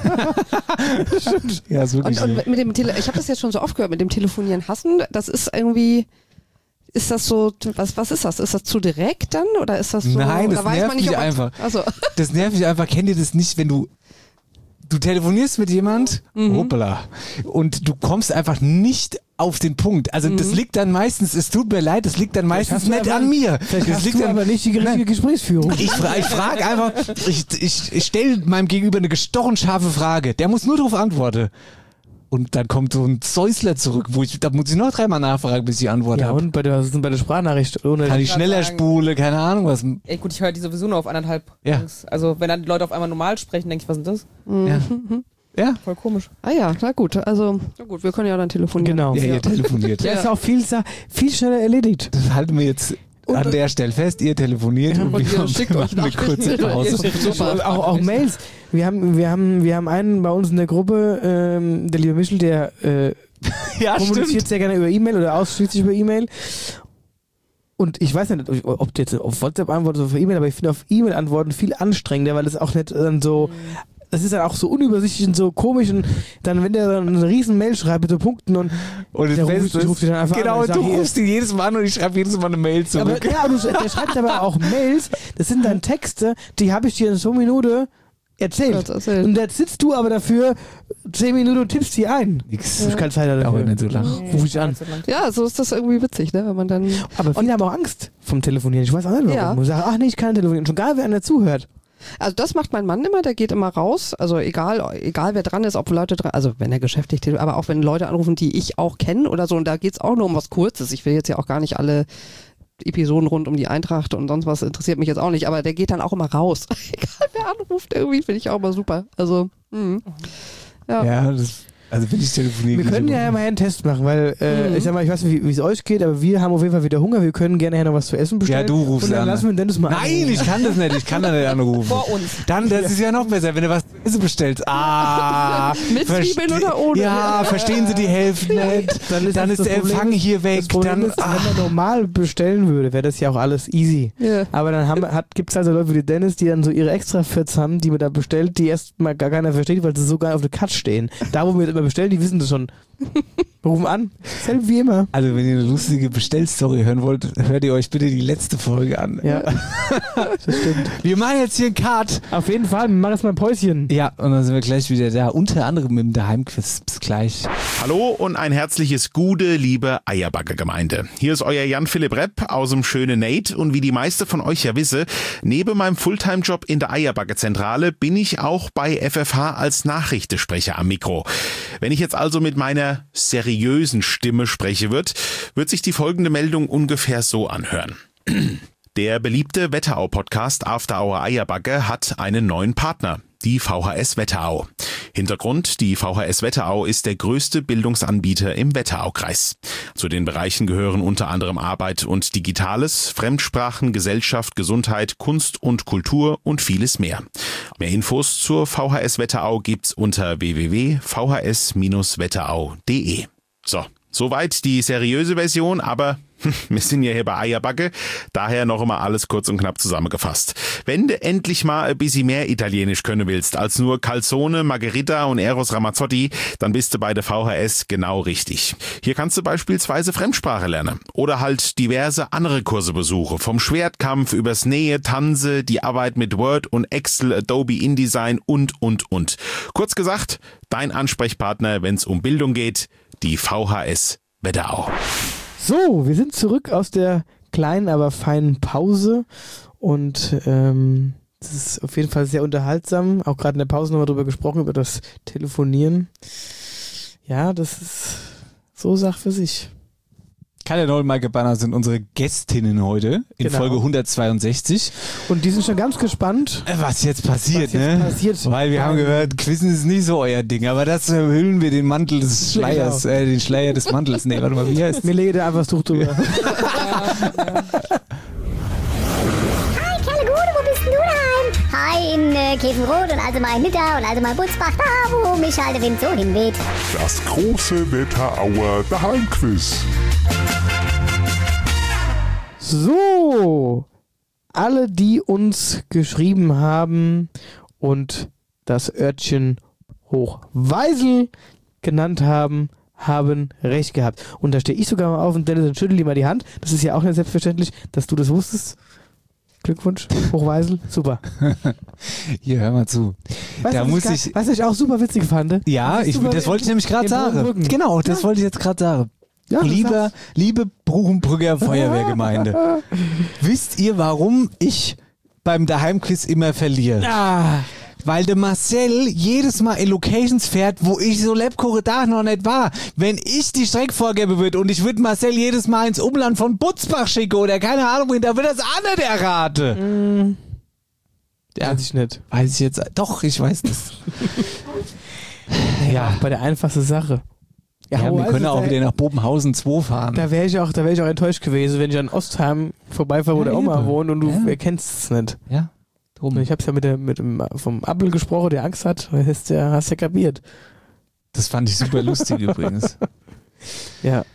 Ja, ist wirklich so. Und mit dem ich habe das jetzt schon so oft gehört, mit dem Telefonieren hassen, das ist irgendwie, ist das so, was ist das? Ist das zu direkt dann? Oder ist das so? Nein, das oder weiß nervt man nicht, mich ob man- einfach. Also, Das nervt mich einfach. Kennt ihr das nicht, wenn du telefonierst mit jemand, hoppala, und du kommst einfach nicht auf den Punkt. Also das liegt dann meistens, es tut mir leid, das liegt dann meistens hast du nicht aber- an mir. Vielleicht Das hast liegt du dann, aber nicht die richtige Gesprächsführung. ich frage einfach, ich stelle meinem Gegenüber eine gestochen scharfe Frage. Der muss nur darauf antworten. Und dann kommt so ein Säusler zurück, da muss ich noch 3-mal nachfragen, bis ich die Antwort Ja, habe. und was ist denn bei der Sprachnachricht? Ohne Kann ich schneller sagen. spule, keine Ahnung was. Ey, gut, ich höre die sowieso nur auf 1,5. Ja. Dings. Also, wenn dann die Leute auf einmal normal sprechen, denke ich, was ist denn das? Ja. Ja, Voll komisch. ja, na gut, also, na gut, wir können ja dann telefonieren. Genau. ja, ihr telefoniert. Der ist auch viel schneller erledigt. Das halten wir jetzt an der Stelle fest. Ihr telefoniert und und wir ihr schickt euch machen eine kurze Pause. Super. Auch Mails. Wir haben einen bei uns in der Gruppe, der liebe Michel, der Ja, kommuniziert sehr gerne über E-Mail oder ausschließlich über E-Mail. Und ich weiß nicht, ob du jetzt auf WhatsApp antwortest oder auf E-Mail, aber ich finde auf E-Mail antworten viel anstrengender, weil es auch nicht dann so, das ist dann auch so unübersichtlich und so komisch und dann, wenn der dann eine riesen Mail schreibt mit so Punkten und Und das der Beste ruft dich dann einfach genau, an und du sagt, hier- rufst ihn jedes Mal an und ich schreibe jedes Mal eine Mail aber, zurück. ja, der schreibt aber auch Mails, das sind dann Texte, die habe ich dir in so einer Minute erzählt. erzählt. Und jetzt sitzt du aber dafür 10 Minuten und tippst die ein. Nix. Ich keine Zeit dafür. Aber nicht so lang. Ruf ich an. Ja, so ist das irgendwie witzig, ne? Wenn man dann. Aber viele haben auch Angst vom Telefonieren. Ich weiß auch nicht warum. Ja. Und sagen, ach nee, ich kann telefonieren. Schon gar wer einer zuhört. Also das macht mein Mann immer, der geht immer raus, also egal wer dran ist, ob Leute dran, also wenn er geschäftlich telefoniert, aber auch wenn Leute anrufen, die ich auch kenne oder so, und da geht es auch nur um was Kurzes. Ich will jetzt ja auch gar nicht alle Episoden rund um die Eintracht und sonst was, interessiert mich jetzt auch nicht, aber der geht dann auch immer raus. Egal wer anruft, irgendwie finde ich auch immer super. Also, ja. Ja, also wenn ich telefoniere. Wir können ja mal einen Test machen, weil ich sag mal, ich weiß nicht, wie es euch geht, aber wir haben auf jeden Fall wieder Hunger. Wir können gerne noch was zu essen bestellen. Ja, du rufst und dann an. lassen wir Dennis mal Nein, anrufen. ich kann das nicht. Ich kann da nicht anrufen. Vor uns. Dann, das ist ja noch besser, wenn du was zu essen bestellst. Mit Zwiebeln oder ohne? Ja, verstehen Sie die Hälfte nicht. Dann ist das der Problem- Empfang hier weg. Das Problem Dann, ist, wenn man normal bestellen würde, wäre das ja auch alles easy. Ja. Aber dann gibt es also Leute wie die Dennis, die dann so ihre Extra-Fits haben, die man da bestellt, die erst mal gar keiner versteht, weil sie so geil auf der Cut stehen. Da, wo wir das immer bestellen, die wissen das schon. Rufen an. Selb wie immer. also wenn ihr eine lustige Bestellstory hören wollt, hört ihr euch bitte die letzte Folge an. Ja, das stimmt. Wir machen jetzt hier einen Cut. Auf jeden Fall, wir machen jetzt mal ein Päuschen. Ja, und dann sind wir gleich wieder da. Unter anderem im Daheimquiz. Bis gleich. Hallo und ein herzliches Gude, liebe Eierbacke-Gemeinde. Hier ist euer Jan-Philipp Repp aus dem schönen Nate und wie die meisten von euch ja wissen, neben meinem Fulltime-Job in der Eierbacke-Zentrale bin ich auch bei FFH als Nachrichtensprecher am Mikro. Wenn ich jetzt also mit meiner seriösen Stimme spreche wird sich die folgende Meldung ungefähr so anhören. Der beliebte Wetterau-Podcast After Hour Eierbacke hat einen neuen Partner, die VHS Wetterau. Hintergrund, die VHS Wetterau ist der größte Bildungsanbieter im Wetteraukreis. Zu den Bereichen gehören unter anderem Arbeit und Digitales, Fremdsprachen, Gesellschaft, Gesundheit, Kunst und Kultur und vieles mehr. Mehr Infos zur VHS Wetterau gibt's unter www.vhs-wetterau.de. So, soweit die seriöse Version, aber wir sind ja hier bei Eierbacke, daher noch einmal alles kurz und knapp zusammengefasst. Wenn du endlich mal ein bisschen mehr Italienisch können willst, als nur Calzone, Margherita und Eros Ramazzotti, dann bist du bei der VHS genau richtig. Hier kannst du beispielsweise Fremdsprache lernen oder halt diverse andere Kurse besuchen, vom Schwertkampf übers Nähe, Tanze, die Arbeit mit Word und Excel, Adobe InDesign und. Kurz gesagt, dein Ansprechpartner, wenn es um Bildung geht, die VHS Wetterau. So, wir sind zurück aus der kleinen, aber feinen Pause Und das ist auf jeden Fall sehr unterhaltsam. Auch gerade in der Pause nochmal drüber gesprochen, über das Telefonieren. Ja, das ist so Sache für sich. Katja Noll und Maike Banner sind unsere Gästinnen heute in Genau. Folge 162. Und die sind schon ganz gespannt, Was jetzt passiert, was jetzt ne? passiert. Weil wir haben gehört, Quizzen ist nicht so euer Ding, aber das hüllen wir den Mantel des Schleiers, Genau. den Schleier des Mantels. Nee, warte mal, wie heißt Mir lege da einfach das Tuch drüber. Hi, Kerle Gude, wo bist denn du daheim? Hi, in Käfenrot und also mal in Nidda und also mal in Butzbach, da wo mich halt der Wind so hinweht. Das große Wetterauer Daheimquiz. So, alle, die uns geschrieben haben und das Örtchen Hochweisel genannt haben, haben recht gehabt. Und da stehe ich sogar mal auf und Dennis und schüttel dir mal die Hand. Das ist ja auch nicht selbstverständlich, dass du das wusstest. Glückwunsch, Hochweisel, super. Hier, hör mal zu. Weißt Da du, muss was ich. was ich auch super witzig fand? Ja, Das ist super das wollte ich nämlich gerade in sagen. Hohenbrücken. Genau, das wollte ich jetzt gerade sagen. Ja, du sagst. Liebe Bruchenbrücker Feuerwehrgemeinde, wisst ihr, warum ich beim Daheimquiz immer verliere? Ah, Weil der Marcel jedes Mal in Locations fährt, wo ich so Lebkuche da noch nicht war. Wenn ich die Strecke vorgebe würde und ich würde Marcel jedes Mal ins Umland von Butzbach schicke oder keine Ahnung wohin, da wird das auch nicht erraten. weiß ich nicht. Weiß ich jetzt. Doch, ich weiß das. Ja, bei der einfachsten Sache. Ja, wir Hochweisel, können auch da- wieder nach Bobenhausen 2 fahren. Da wäre ich auch enttäuscht gewesen, wenn ich an Ostheim vorbeifahre, wo Ja, der Oma eben. wohnt und du Ja. erkennst es nicht. Ja, drum. Ich hab's ja vom Appel gesprochen, der Angst hat, hast ja kapiert. Das fand ich super lustig übrigens. Ja.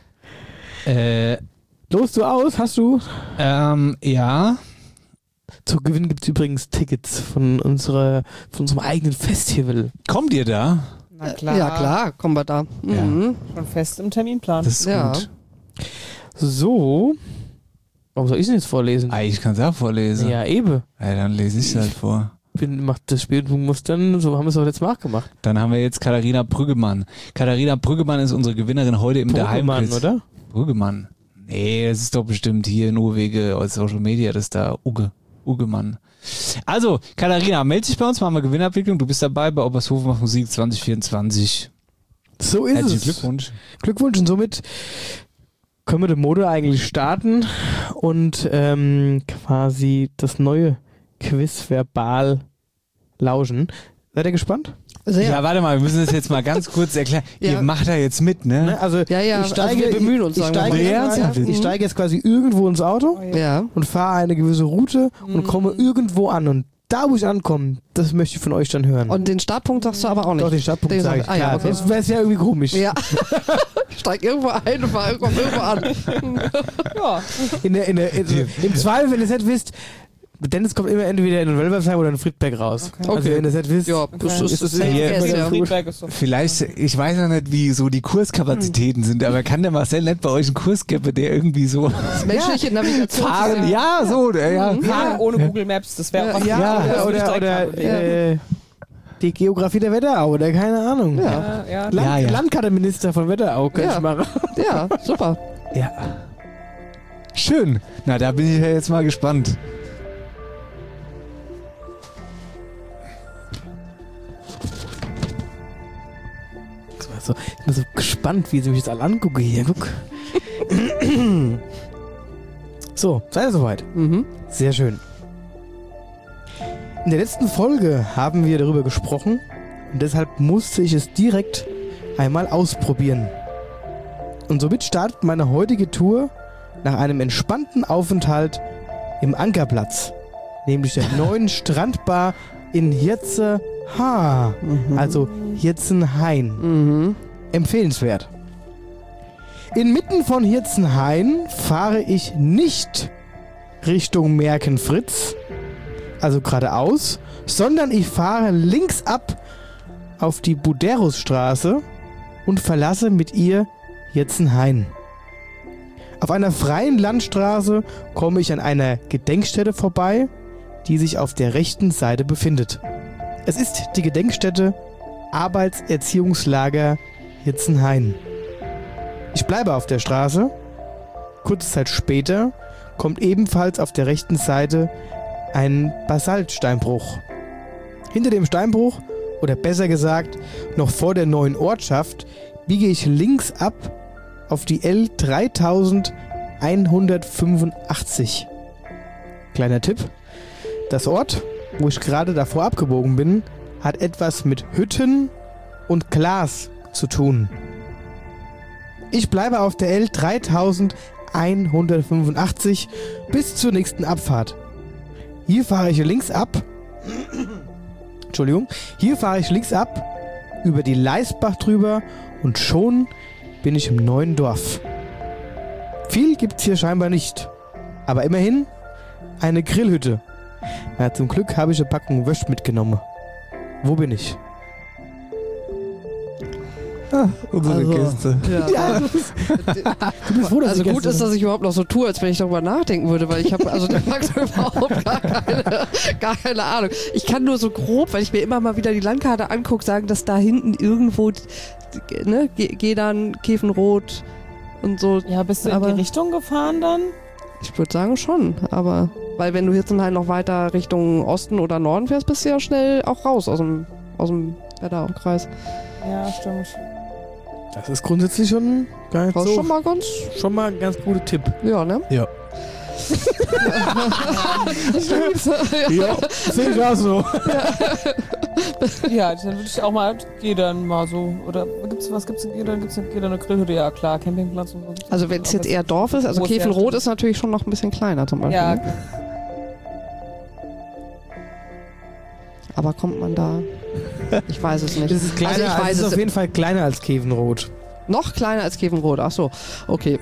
Los, du aus, hast du? Ja. Zu gewinnen gibt's übrigens Tickets von unserem eigenen Festival. Kommt ihr da? Na klar. Ja, klar, kommen wir da. Mhm. Schon fest im Terminplan. Das ist Ja. gut. So. Warum soll ich denn jetzt vorlesen? Ich kann es auch vorlesen. Ja, eben. Ja, dann lese ich es halt vor. Macht das Spiel, du musst dann, so haben wir es auch letztes Mal gemacht. Dann haben wir jetzt Katharina Brüggemann. Katharina Brüggemann ist unsere Gewinnerin heute im Brüggemann, Daheimquiz. oder? Brüggemann. Nee, das ist doch bestimmt hier nur wegen aus Social Media, das ist da Uggemann. Also, Katharina, melde dich bei uns, machen wir Gewinnabwicklung. Du bist dabei bei Obershofen macht Musik 2024. So ist Herzlichen es. Glückwunsch. Glückwunsch und somit können wir den Mode eigentlich starten und quasi das neue Quiz verbal lauschen. Seid ihr gespannt? Sehr. Ja, warte mal, wir müssen das jetzt mal ganz kurz erklären. Ja. Ihr macht da jetzt mit, ne? Also Ja, ja, ich steige, also wir bemühen uns, ich, sagen wir steige mal. jetzt, Ja, quasi- ich steige jetzt quasi irgendwo ins Auto Ja. und fahre eine gewisse Route und komme irgendwo an. Und da, wo ich ankomme, das möchte ich von euch dann hören. Und den Startpunkt sagst du aber auch nicht. Doch, den Startpunkt Den sage ich. sag- ah, ja, Klar, okay. sonst wäre es ja irgendwie komisch. Ja. Steig irgendwo ein und fahr irgendwo an. Ja. Im Zweifel, wenn ihr es nicht wisst, Dennis kommt immer entweder in den Wölversheim oder in Friedberg raus. Also Okay. wenn ihr es nicht wisst, Ja, das ist es sehr hier- fest, ja. Feedback ist so. Vielleicht, ich weiß ja nicht, wie so die Kurskapazitäten sind, aber kann der Marcel nicht bei euch einen Kurs geben, der irgendwie so Menschliche Navigation. fahren? Ja, so, ja. Fahren ohne Google Maps, das wäre auch ja, oder die Geografie der Wetterau oder keine Ahnung. Ja. ja. Ja. Landkarteminister von Wetterau könnte Ja. ich machen. Ja, super. Ja. Schön. Na, da bin ich ja jetzt mal gespannt. Ich bin so gespannt, wie sie mich jetzt alle angucken hier. Guck. So, seid ihr soweit? Mhm. Sehr schön. In der letzten Folge haben wir darüber gesprochen und deshalb musste ich es direkt einmal ausprobieren. Und somit startet meine heutige Tour nach einem entspannten Aufenthalt im Ankerplatz, nämlich der neuen Strandbar in Hirze-Ha, also Hirzenhain. Mhm. Empfehlenswert. Inmitten von Hirzenhain fahre ich nicht Richtung Merkenfritz, also geradeaus, sondern ich fahre links ab auf die Buderusstraße und verlasse mit ihr Hirzenhain. Auf einer freien Landstraße komme ich an einer Gedenkstätte vorbei, die sich auf der rechten Seite befindet. Es ist die Gedenkstätte Arbeitserziehungslager Hirzenhain. Ich bleibe auf der Straße. Kurze Zeit später kommt ebenfalls auf der rechten Seite ein Basaltsteinbruch. Hinter dem Steinbruch, oder besser gesagt, noch vor der neuen Ortschaft, biege ich links ab auf die L3185. Kleiner Tipp: Das Ort, wo ich gerade davor abgebogen bin, hat etwas mit Hütten und Glas zu tun. Ich bleibe auf der L3185 bis zur nächsten Abfahrt. Hier fahre ich links ab. Hier fahre ich links ab, über die Leisbach drüber und schon bin ich im neuen Dorf. Viel gibt's hier scheinbar nicht, aber immerhin eine Grillhütte. Na, zum Glück habe ich eine Packung Wösch mitgenommen. Wo bin ich? Unsere Gäste. Ja. Du bist froh, dass Also ich gut ist, dass ich überhaupt noch so tue, als wenn ich darüber nachdenken würde, weil ich habe also de facto überhaupt gar keine Ahnung. Ich kann nur so grob, weil ich mir immer mal wieder die Landkarte angucke, sagen, dass da hinten irgendwo, ne, Gedern, Käfenrot und so. Ja, bist du in die Richtung gefahren dann? Ich würde sagen schon, aber weil wenn du jetzt dann halt noch weiter Richtung Osten oder Norden fährst, bist du ja schnell auch raus aus dem Wetteraukreis. Ja, stimmt. Das ist grundsätzlich schon gar nicht so. Schon mal ein ganz guter Tipp. Ja, ne? Ja. Ich lieb's. Ja, sehe ich auch so. Ja, dann würde ich auch mal Gedern mal so. Oder was gibt's in Gedern? Gibt's in Gedern eine Grillhütte? Ja, klar, Campingplatz und so. Also wenn es jetzt eher Dorf ist, also Käfenrot ist natürlich schon noch ein bisschen kleiner zum Beispiel. Ja. Ne? Aber kommt man da? Ich weiß es nicht. Es ist kleiner, ich weiß es ist auf jeden Fall kleiner als Käfenrot. Noch kleiner als Käfenrot, ach so. Okay.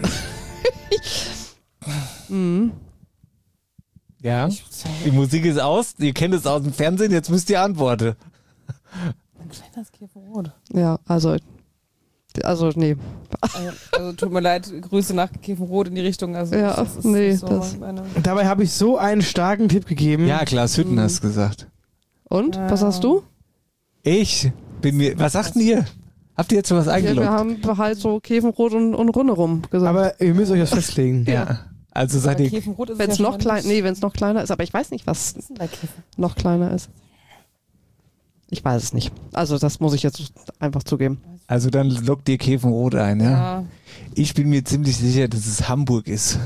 Ja. Die Musik ist aus, ihr kennt es aus dem Fernsehen, jetzt müsst ihr antworten. Ein kleines Käfenrot. Ja, also nee. Also tut mir leid, Grüße nach Käfenrot in die Richtung. Also Ja, das ist nee, so meine... Dabei habe ich so einen starken Tipp gegeben. Ja, Klaas Hütten hast gesagt. Und? Was hast du? Ich bin mir. Was sagt denn ihr? Habt ihr jetzt schon was Ja, eingeloggt? wir haben halt so Käfenrot und Runde rum gesagt. Aber ihr müsst euch das festlegen. Ja. Also seid ihr. Käfenrot ist Wenn es ja noch kleiner ist, aber ich weiß nicht, was noch kleiner ist. Ich weiß es nicht. Also das muss ich jetzt einfach zugeben. Also dann lockt ihr Käfenrot ein, ja? Ja. Ich bin mir ziemlich sicher, dass es Hamburg ist.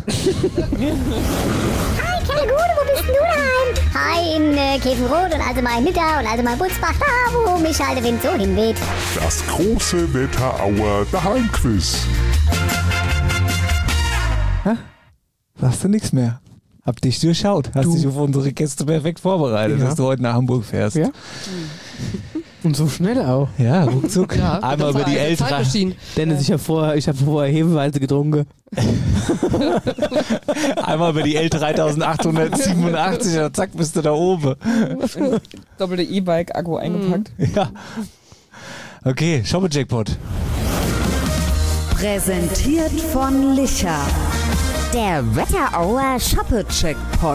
Hi, kleine Gude, wo bist denn du daheim? Hi, in Käfenrot und also mal Nidda und also mal Butzbach, da wo mich halt der Wind so hinweht. Das große Wetterauer Daheimquiz. Sagst du nichts mehr? Hab dich durchschaut. Hast dich auf unsere Gäste perfekt vorbereitet, Ja. dass du heute nach Hamburg fährst. Ja. Und so schnell auch. Ja, ruckzuck. Ja, Einmal das über war die eine L3. Zeitmaschine. Dennis, ich habe vorher Hefeweizen getrunken. Einmal über die L3887 und zack, bist du da oben. Doppelte E-Bike-Akku eingepackt. Ja. Okay, Shoppe-Jackpot. Präsentiert von Licher. Der Wetterauer Shoppe-Jackpot.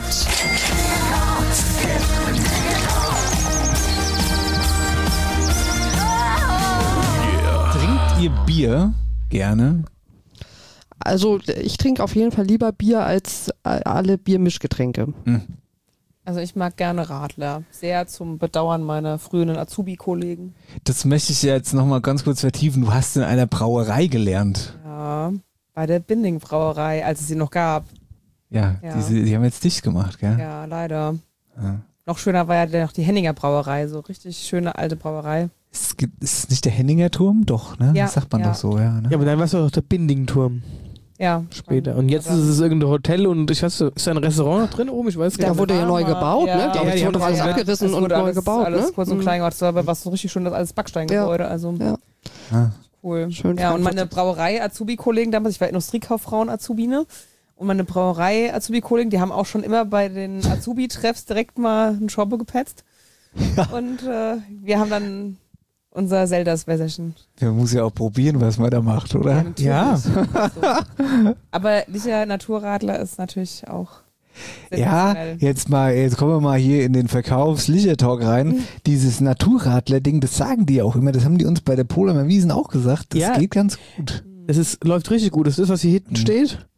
Trinkt ihr Bier gerne? Also ich trinke auf jeden Fall lieber Bier als alle Biermischgetränke. Also ich mag gerne Radler. Sehr zum Bedauern meiner früheren Azubi-Kollegen. Das möchte ich jetzt nochmal ganz kurz vertiefen. Du hast in einer Brauerei gelernt. Ja, bei der Binding-Brauerei, als es sie noch gab. Ja, Ja. Die haben jetzt dicht gemacht, gell? Ja, leider. Ja. Noch schöner war ja noch die Henninger Brauerei, so richtig schöne alte Brauerei. Ist es nicht der Henninger Turm? Doch, ne? Ja, Das sagt man ja. doch so, ja. Ne? Ja, aber dann warst du doch der Binding-Turm Ja. später. Und jetzt ist es irgendein Hotel und ich weiß, ist da ein Restaurant noch drin oben? Ich weiß gar Da nicht. wurde ja neu gebaut, Ja. ne? Glaube Ja, ich, die wurde haben alles das abgerissen Es und wurde neu alles, gebaut, alles ne? kurz und klein gemacht. Das war aber was so richtig schön, das alles Backsteingebäude. Also Ja. Ah. cool. Schön Ja, und Frankfurt. meine Brauerei-Azubi-Kollegen damals, ich war Industriekauffrauen-Azubine. Und meine Brauerei-Azubi-Kollegen, die haben auch schon immer bei den Azubi-Treffs direkt mal einen Schorbe gepetzt. Und wir haben dann unser Zelda-Wässerchen. Man muss ja auch probieren, was man da macht, oder? natürlich. Ja. So. Aber Licher Naturradler ist natürlich auch Ja, sensationell. jetzt kommen wir mal hier in den Verkaufs-Licher-Talk rein. Dieses Naturradler-Ding, das sagen die auch immer. Das haben die uns bei der Polarmer Wiesn auch gesagt. Das Ja. geht ganz gut. Läuft richtig gut. Das ist, was hier hinten steht.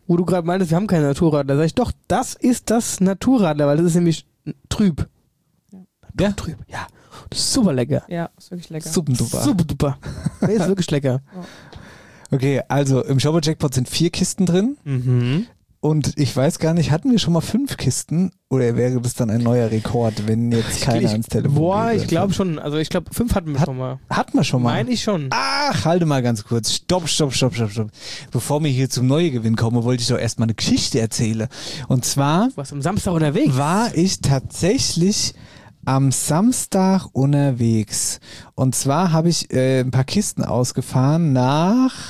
wo du gerade meintest, wir haben keine Naturradler. Da sag ich, doch, das ist das Naturradler, weil das ist nämlich trüb. Ja? Trüb, ja. Das ist super lecker. Ja, ist wirklich lecker. Suppenduper. Super duper. Nee, ist wirklich lecker. Okay, also im Shopper-Jackpot sind 4 Kisten drin. Und ich weiß gar nicht, hatten wir schon mal 5 Kisten oder wäre das dann ein neuer Rekord, wenn jetzt keiner ans Telefon geht? Ich glaube schon. Also ich glaube, 5 hatten wir schon mal. Hatten wir schon mal? Meine ich schon. Ach, halte mal ganz kurz. Stopp. Bevor wir hier zum Neugewinn kommen, wollte ich doch erstmal eine Geschichte erzählen. Und zwar... Du warst am Samstag unterwegs? War ich tatsächlich am Samstag unterwegs. Und zwar habe ich ein paar Kisten ausgefahren nach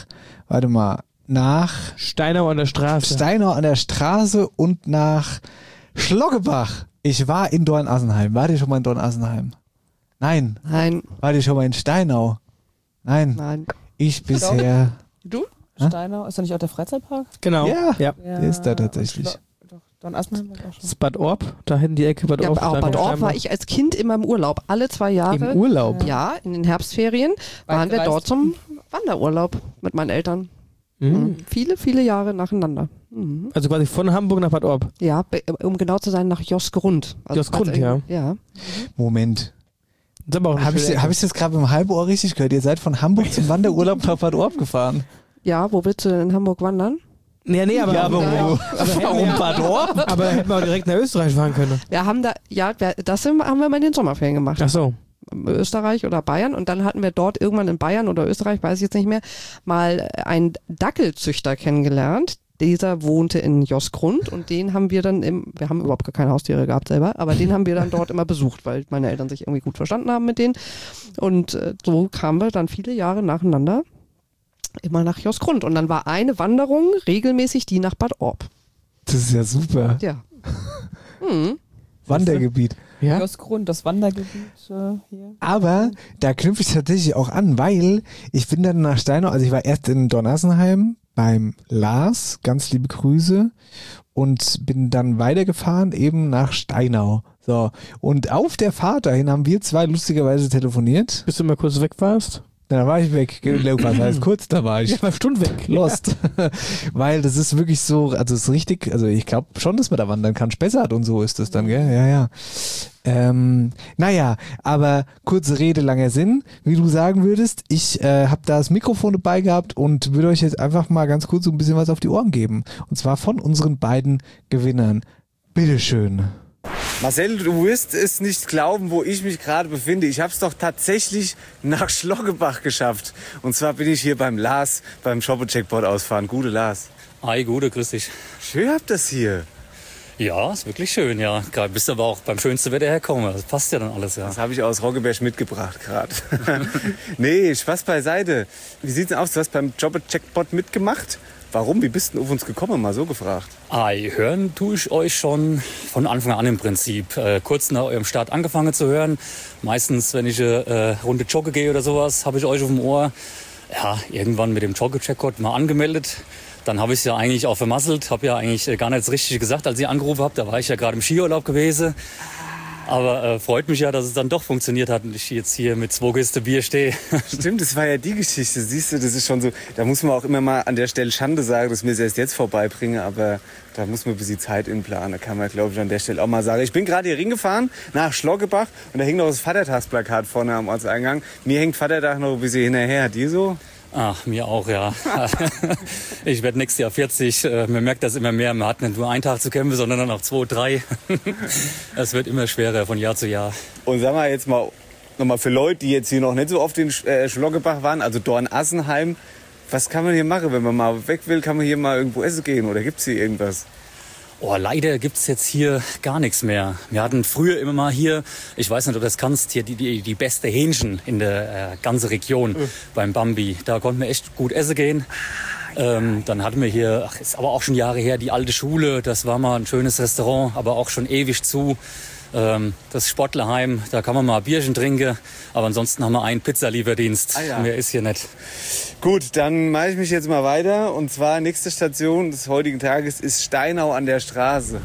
Steinau an der Straße. Steinau an der Straße und nach Schloggebach. Ich war in Dornassenheim. War ihr schon mal in Dornassenheim? Nein. War ihr schon mal in Steinau? Nein. Ich bisher. Du? Steinau? Ist da nicht auch der Freizeitpark? Genau. Ja, der ist da tatsächlich. Dornassenheim war auch schon. Das ist Bad Orb, da hinten die Ecke Bad Orb. Ja, Bad Orb war ich als Kind immer im Urlaub. Alle 2 Jahre. Im Urlaub? Ja, in den Herbstferien waren wir dort zum Wanderurlaub mit meinen Eltern. Viele, viele Jahre nacheinander. Also quasi von Hamburg nach Bad Orb? Ja, um genau zu sein, nach Josgrund. Also Josgrund, ja. Moment. Habe ich das gerade im Halbohr richtig gehört? Ihr seid von Hamburg zum Wanderurlaub nach Bad Orb gefahren? Ja, wo willst du denn in Hamburg wandern? Nee, aber warum Bad Orb? Aber da hätten wir auch direkt nach Österreich fahren können. Wir haben da, haben wir mal in den Sommerferien gemacht. Ach so. Österreich oder Bayern und dann hatten wir dort irgendwann in Bayern oder Österreich, weiß ich jetzt nicht mehr, mal einen Dackelzüchter kennengelernt. Dieser wohnte in Josgrund und den haben wir dann wir haben überhaupt gar keine Haustiere gehabt selber, aber den haben wir dann dort immer besucht, weil meine Eltern sich irgendwie gut verstanden haben mit denen und so kamen wir dann viele Jahre nacheinander immer nach Josgrund und dann war eine Wanderung regelmäßig die nach Bad Orb. Das ist ja super. Ja. Wandergebiet. Ja? Josgrund, das Wandergebiet hier. Aber da knüpfe ich tatsächlich auch an, weil ich bin dann nach Steinau, also ich war erst in Dornassenheim beim Lars, ganz liebe Grüße, und bin dann weitergefahren eben nach Steinau. So, und auf der Fahrt dahin haben wir 2 lustigerweise telefoniert. Bis du mal kurz weg warst? Da war ich weg. Was heißt kurz? Da war ich. Ja, 5 Stunden weg. Lost. Ja. Weil das ist wirklich so, also es ist richtig, also ich glaube schon, dass man da wandern kann. Spessart und so ist das dann, gell? Ja. Naja, aber kurze Rede, langer Sinn. Wie du sagen würdest, ich habe da das Mikrofon dabei gehabt und würde euch jetzt einfach mal ganz kurz so ein bisschen was auf die Ohren geben. Und zwar von unseren beiden Gewinnern. Bitteschön. Marcel, du wirst es nicht glauben, wo ich mich gerade befinde. Ich habe es doch tatsächlich nach Schloggebach geschafft. Und zwar bin ich hier beim Lars, beim Shopper-Jackpot ausfahren. Gute Lars. Hi, Gute, grüß dich. Schön habt das hier. Ja, ist wirklich schön, ja. Gerade bist du aber auch beim schönsten Wetter herkommen. Das passt ja dann alles, ja. Das habe ich aus Roggeberg mitgebracht gerade. Nee, Spaß beiseite. Wie sieht's denn aus? Du hast beim Shopper-Jackpot mitgemacht. Warum? Wie bist du auf uns gekommen? Mal so gefragt. Hören tue ich euch schon von Anfang an im Prinzip. Kurz nach eurem Start angefangen zu hören. Meistens, wenn ich eine Runde joggen gehe oder sowas, habe ich euch auf dem Ohr. Ja, irgendwann mit dem Jogger-Jackpot mal angemeldet. Dann habe ich es ja eigentlich auch vermasselt. Habe ja eigentlich gar nichts richtig gesagt, als ihr angerufen habt. Da war ich ja gerade im Skiurlaub gewesen. Aber freut mich ja, dass es dann doch funktioniert hat und ich jetzt hier mit 2 Gäste Bier stehe. Stimmt, das war ja die Geschichte. Siehst du, das ist schon so, da muss man auch immer mal an der Stelle Schande sagen, dass wir es erst jetzt vorbeibringen, aber da muss man ein bisschen Zeit inplanen. Da kann man, glaube ich, an der Stelle auch mal sagen. Ich bin gerade hier hingefahren nach Schloggebach und da hing noch das Vatertagsplakat vorne am Ortseingang. Mir hängt Vatertag noch ein bisschen hinterher. Hat dir so? Ach, mir auch, ja. Ich werde nächstes Jahr 40. Man merkt das immer mehr. Man hat nicht nur einen Tag zu kämpfen, sondern dann auch 2, 3. Es wird immer schwerer von Jahr zu Jahr. Und sagen wir jetzt mal, nochmal für Leute, die jetzt hier noch nicht so oft in Schloggebach waren, also Dornassenheim, was kann man hier machen? Wenn man mal weg will, kann man hier mal irgendwo essen gehen oder gibt's hier irgendwas? Oh, leider gibt's jetzt hier gar nichts mehr. Wir hatten früher immer mal hier, ich weiß nicht, ob du das kannst, hier die beste Hähnchen in der ganzen Region beim Bambi. Da konnten wir echt gut essen gehen. Dann hatten wir hier, ist aber auch schon Jahre her, die alte Schule. Das war mal ein schönes Restaurant, aber auch schon ewig zu. Das Sportlerheim, da kann man mal ein Bierchen trinken. Aber ansonsten haben wir einen Pizzalieferdienst. Ja. Mehr ist hier nicht. Gut, dann mache ich mich jetzt mal weiter. Und zwar nächste Station des heutigen Tages ist Steinau an der Straße.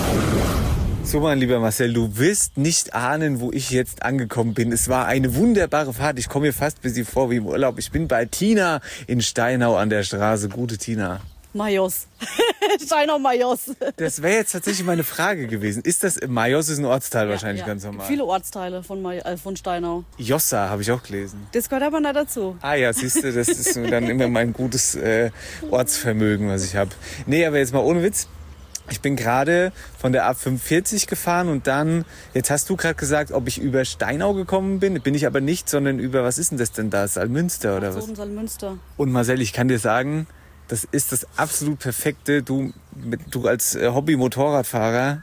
So, mein lieber Marcel, du wirst nicht ahnen, wo ich jetzt angekommen bin. Es war eine wunderbare Fahrt. Ich komme mir fast ein bisschen vor wie im Urlaub. Ich bin bei Tina in Steinau an der Straße. Gute Tina. Majos. Steinau-Majos. Das wäre jetzt tatsächlich meine Frage gewesen. Ist das, Majos ist ein Ortsteil wahrscheinlich ganz normal. Viele Ortsteile von Steinau. Jossa habe ich auch gelesen. Das gehört aber nicht dazu. Ah ja, siehst du, das ist dann immer mein gutes Ortsvermögen, was ich habe. Nee, aber jetzt mal ohne Witz. Ich bin gerade von der A45 gefahren und dann, jetzt hast du gerade gesagt, ob ich über Steinau gekommen bin. Bin ich aber nicht, sondern über, was ist denn das denn da? Salmünster oder was? Salmünster. Und Marcel, ich kann dir sagen, das ist das absolut perfekte, du als Hobby-Motorradfahrer,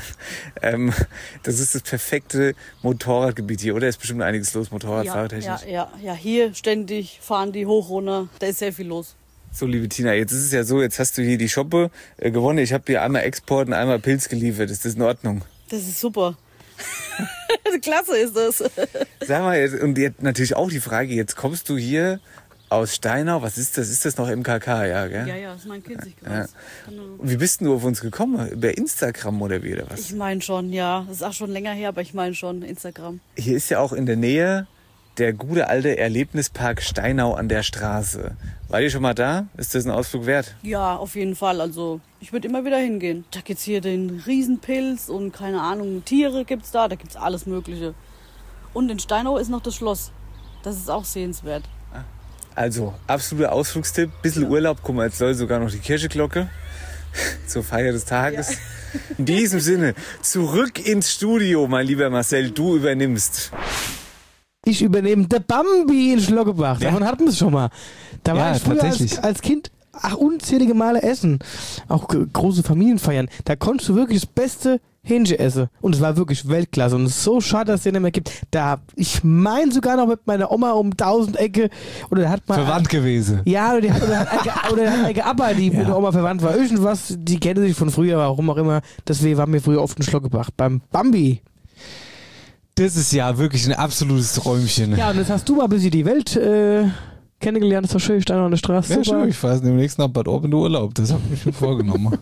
das ist das perfekte Motorradgebiet hier, oder? Ist bestimmt einiges los, Motorradfahrertechnisch. Ja, hier ständig fahren die hoch, runter, da ist sehr viel los. So, liebe Tina, jetzt ist es ja so, jetzt hast du hier die Shoppe gewonnen. Ich habe dir einmal Export und einmal Pilz geliefert. Ist das in Ordnung? Das ist super. Klasse ist das. Sag mal, und jetzt natürlich auch die Frage, jetzt kommst du hier aus Steinau. Was ist das? Ist das noch MKK, ja, gell? Ja, das ist mein Kinzigkreis. Ja. Genau. Und wie bist du auf uns gekommen? Über Instagram oder wie, oder was? Ich meine schon, ja. Das ist auch schon länger her, aber ich meine schon Instagram. Hier ist ja auch in der Nähe der gute alte Erlebnispark Steinau an der Straße. War ihr schon mal da? Ist das ein Ausflug wert? Ja, auf jeden Fall. Also ich würde immer wieder hingehen. Da gibt's hier den Riesenpilz und keine Ahnung, Tiere gibt's da. Da gibt's alles Mögliche. Und in Steinau ist noch das Schloss. Das ist auch sehenswert. Also, absoluter Ausflugstipp. Bisschen Urlaub. Guck mal, jetzt soll sogar noch die Kirchenglocke zur Feier des Tages. Ja. In diesem Sinne, zurück ins Studio, mein lieber Marcel. Du übernimmst. Ich übernehme der Bambi in Schloggebach. Davon hatten wir es schon mal. Da war ich früher als Kind unzählige Male essen. Auch große Familienfeiern. Da konntest du wirklich das beste Hähnchen essen. Und es war wirklich Weltklasse. Und es ist so schade, dass es den nicht mehr gibt. Ich meine sogar noch mit meiner Oma um 1000 Ecke. Oder da hat man verwandt gewesen. Ja, oder hat eine Abba, die mit der Oma verwandt war. Irgendwas, die kennen sich von früher, warum auch immer. Deswegen waren wir früher oft in Schloggebach. Beim Bambi. Das ist ja wirklich ein absolutes Träumchen. Ja, und jetzt hast du mal ein bisschen die Welt kennengelernt. Das war schön, Steinau an der Straße. Ja, schön. Ich fahre demnächst nach Bad Orb in den Urlaub. Das habe ich mir schon vorgenommen.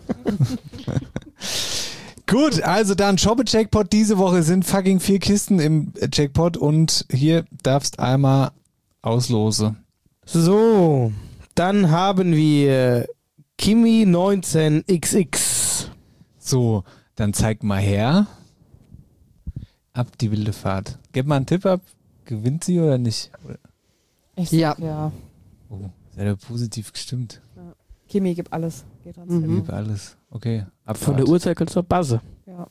Gut, also dann Shoppe-Jackpot. Diese Woche sind fucking 4 Kisten im Jackpot und hier darfst einmal auslose. So, dann haben wir Kimi 19XX. So, dann zeig mal her. Ab die wilde Fahrt. Gib mal einen Tipp ab. Gewinnt sie oder nicht? Ich sag ja. Oh, seid ihr positiv gestimmt? Ja. Kimi, gib alles. Geht Gib alles. Okay. Abfahrt. Von der Uhrzeit kannst du noch Basse. Ja.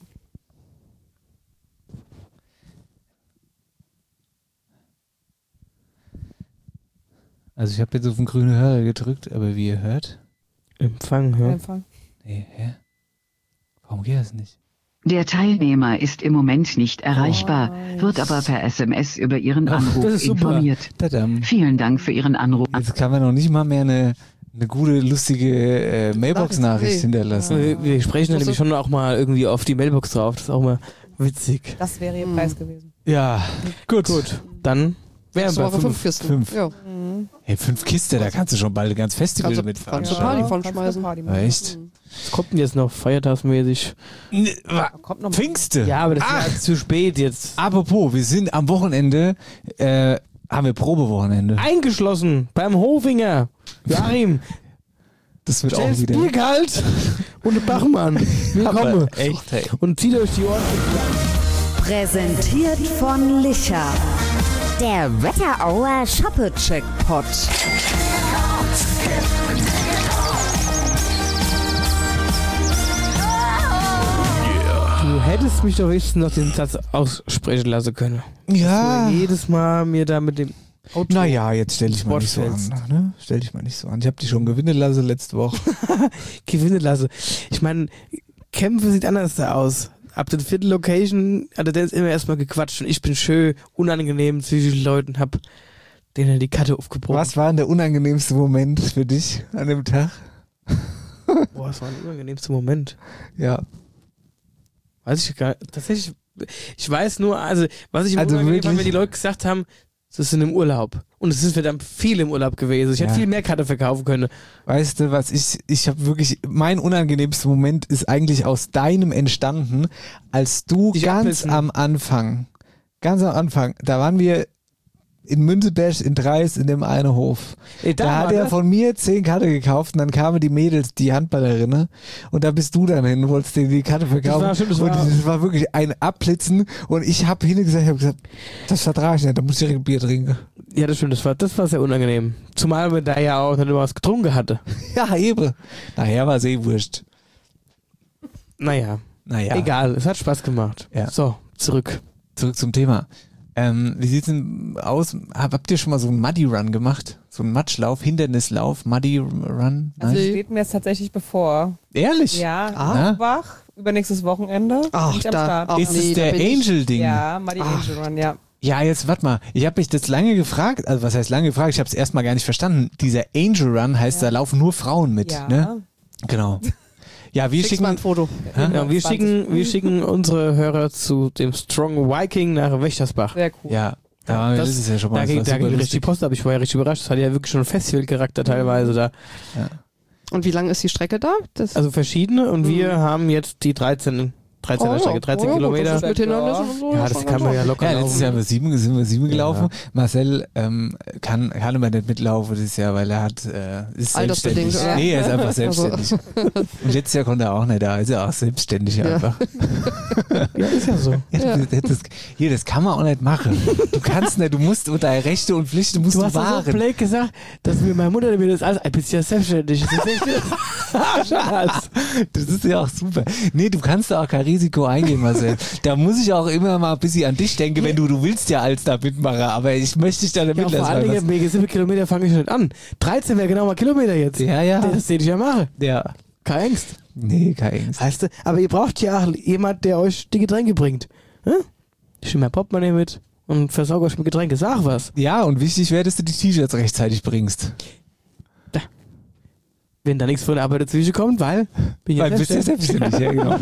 Also ich habe jetzt auf den grünen Hörer gedrückt, aber wie ihr hört... Empfang, hör. Empfang. Nee, hä? Warum geht das nicht? Der Teilnehmer ist im Moment nicht erreichbar, wird aber per SMS über Ihren Anruf informiert. Vielen Dank für Ihren Anruf. Jetzt kann man noch nicht mal mehr eine gute, lustige Mailbox-Nachricht hinterlassen. Wir sprechen nämlich schon auch mal irgendwie auf die Mailbox drauf. Das ist auch mal witzig. Das wäre Ihr Preis gewesen. Ja, gut. Dann wären wir 5 Kisten. 5. Ja. Hey, 5 Kisten, da kannst du schon bald ein ganz Festival mitfahren. Kannst du Party von schmeißen. Echt? Was kommt denn jetzt noch feiertagsmäßig? Kommt noch Pfingste. Ja, aber das ist ja zu spät jetzt. Apropos, wir sind am Wochenende, haben wir Probewochenende. Eingeschlossen beim Hofinger. Joachim. Das wird auch Stell's wieder. Bier kalt und der Bachmann. Willkommen. Echt, hey. Und zieht euch die Ohren. Präsentiert von Licher. Der Wetterauer Shoppe-Jackpot. Du hättest mich doch wenigstens noch den Satz aussprechen lassen können. Ja. Dass du jedes Mal mir da mit dem Auto. Naja, jetzt stell dich mal nicht so an. Ne? Stell dich mal nicht so an. Ich habe dich schon gewinnen lassen letzte Woche. Gewinnen lassen. Ich meine, Kämpfe sieht anders da aus. Ab der 4. Location hat der Dennis immer erstmal gequatscht und ich bin schön unangenehm zwischen Leuten, hab denen die Karte aufgebrochen. Was war denn der unangenehmste Moment für dich an dem Tag? Boah, das war ein unangenehmster Moment. Ja. Weiß ich gar nicht. Tatsächlich, ich weiß nur, also was ich unangenehm fand, wenn die Leute gesagt haben, das sind im Urlaub. Und es ist verdammt viel im Urlaub gewesen. Ich hätte viel mehr Karte verkaufen können. Weißt du, was ich habe wirklich, mein unangenehmster Moment ist eigentlich aus deinem entstanden, als du ganz am Anfang, da waren wir in Münzeberg, in Dreis, in dem einen Hof. Da hat er von mir 10 Karte gekauft und dann kamen die Mädels, die Handballerinnen und da bist du dann hin, wolltest dir die Karte verkaufen. Das war wirklich ein Abblitzen und ich habe gesagt, das vertrage ich nicht, da muss ich direkt ein Bier trinken. Ja, das stimmt, das war sehr unangenehm. Zumal man da ja auch nicht immer was getrunken hatte. Ja, eben. Nachher war es wurscht. Naja. Egal, es hat Spaß gemacht. Ja. So, zurück zum Thema. Wie sieht's denn aus? Habt ihr schon mal so einen Muddy Run gemacht? So einen Matschlauf, Hindernislauf, Muddy Run? Also steht mir jetzt tatsächlich bevor. Ehrlich? Ja, Aachen, übernächstes Wochenende. Ach, bin ich am Start. Ist es der Angel-Ding? Ja, Muddy Angel Run, ja. Ja, jetzt warte mal. Ich habe mich das lange gefragt, also was heißt lange gefragt? Ich habe es erstmal gar nicht verstanden. Dieser Angel Run heißt, da laufen nur Frauen mit, ne? Genau. Ja, wir schicken ein Foto. Ja, wir schicken unsere Hörer zu dem Strong Viking nach Wächtersbach. Sehr cool. Ja, das ist ja schon mal. Da ging richtig Post ab. Ich war ja richtig überrascht. Das hat ja wirklich schon einen Festivalcharakter teilweise da. Ja. Und wie lang ist die Strecke da? Also verschiedene und wir haben jetzt die 13 Strecke, 13 Kilometer. Das Ja, das kann man ja locker laufen. Letztes Jahr sind wir 7 gelaufen. Ja. Marcel kann immer nicht mitlaufen dieses Jahr, weil er ist altersbedingt, selbstständig. oder? Nee, er ist einfach selbstständig. Und letztes Jahr konnte er auch nicht, da ist er auch selbstständig einfach. Ja, ist ja so. Ja, das kann man auch nicht machen. Du kannst nicht, du musst unter Rechte und Pflichten Du hast wahren. so Blake gesagt, dass mir meine Mutter mir das alles, bist ja selbstständig. Das ist ja auch super. Nee, du kannst da auch kein Risiko eingehen, Marcel. Da muss ich auch immer mal ein bisschen an dich denken, wenn du willst ja als da Mitmacher, aber ich möchte dich da nicht mitlassen. Vor allen Dingen, wegen 7 Kilometer fange ich nicht an. 13 wäre genau mal Kilometer jetzt. Ja. Das sehe ich ja machen. Ja. Keine Angst. Nee, keine Angst. Weißt du, aber ihr braucht ja auch jemand, der euch die Getränke bringt. Hm? Ich nehme mein Portemonnaie mit und versorge euch mit Getränke. Sag was. Ja, und wichtig wäre, dass du die T-Shirts rechtzeitig bringst. Wenn da nichts von der Arbeit dazwischen kommt, weil bist du selbstständig. Ja, genau.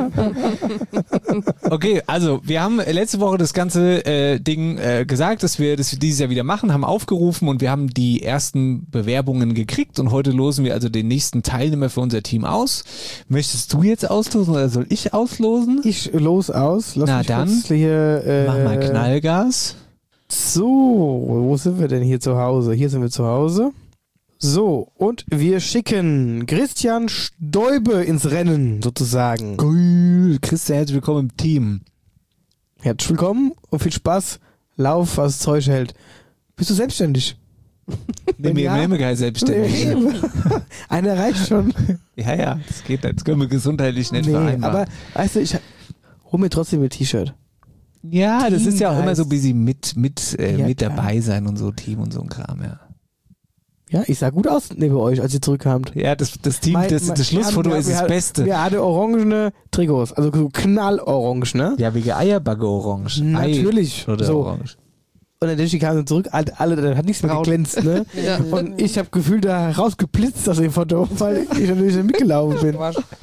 Okay, also wir haben letzte Woche das ganze Ding gesagt, dass wir dieses Jahr wieder machen, haben aufgerufen und wir haben die ersten Bewerbungen gekriegt und heute losen wir also den nächsten Teilnehmer für unser Team aus. Möchtest du jetzt auslosen oder soll ich auslosen? Ich los aus. Lass mich dann kurz hier, mach mal Knallgas. So, wo sind wir denn hier zu Hause? Hier sind wir zu Hause. So, und wir schicken Christian Stoibe ins Rennen, sozusagen. Cool. Christian, herzlich willkommen im Team. Herzlich willkommen und viel Spaß. Lauf, was das Zeug hält. Bist du selbstständig? Nee, mir kein selbstständig. Nee. Einer reicht schon. Ja, das geht nicht. Das können wir gesundheitlich nicht vereinbaren. Aber, weißt du, ich hol mir trotzdem ein T-Shirt. Ja, das ist ja auch immer so ein bisschen mit dabei sein und so, Team und so ein Kram, ja. Ja, ich sah gut aus neben euch, als ihr zurückkamt. Ja, das Team, das Schlussfoto ist das Beste. Wir hatten orangene Trikots, also so knallorange, ne? Ja, wegen Eierbacke orange. Natürlich. Oder so. orange. Und dann kamen sie zurück, alle, da hat nichts mehr geglänzt, ne? Ja. Und ich habe gefühlt da rausgeblitzt aus dem Foto, weil ich natürlich nicht mitgelaufen bin.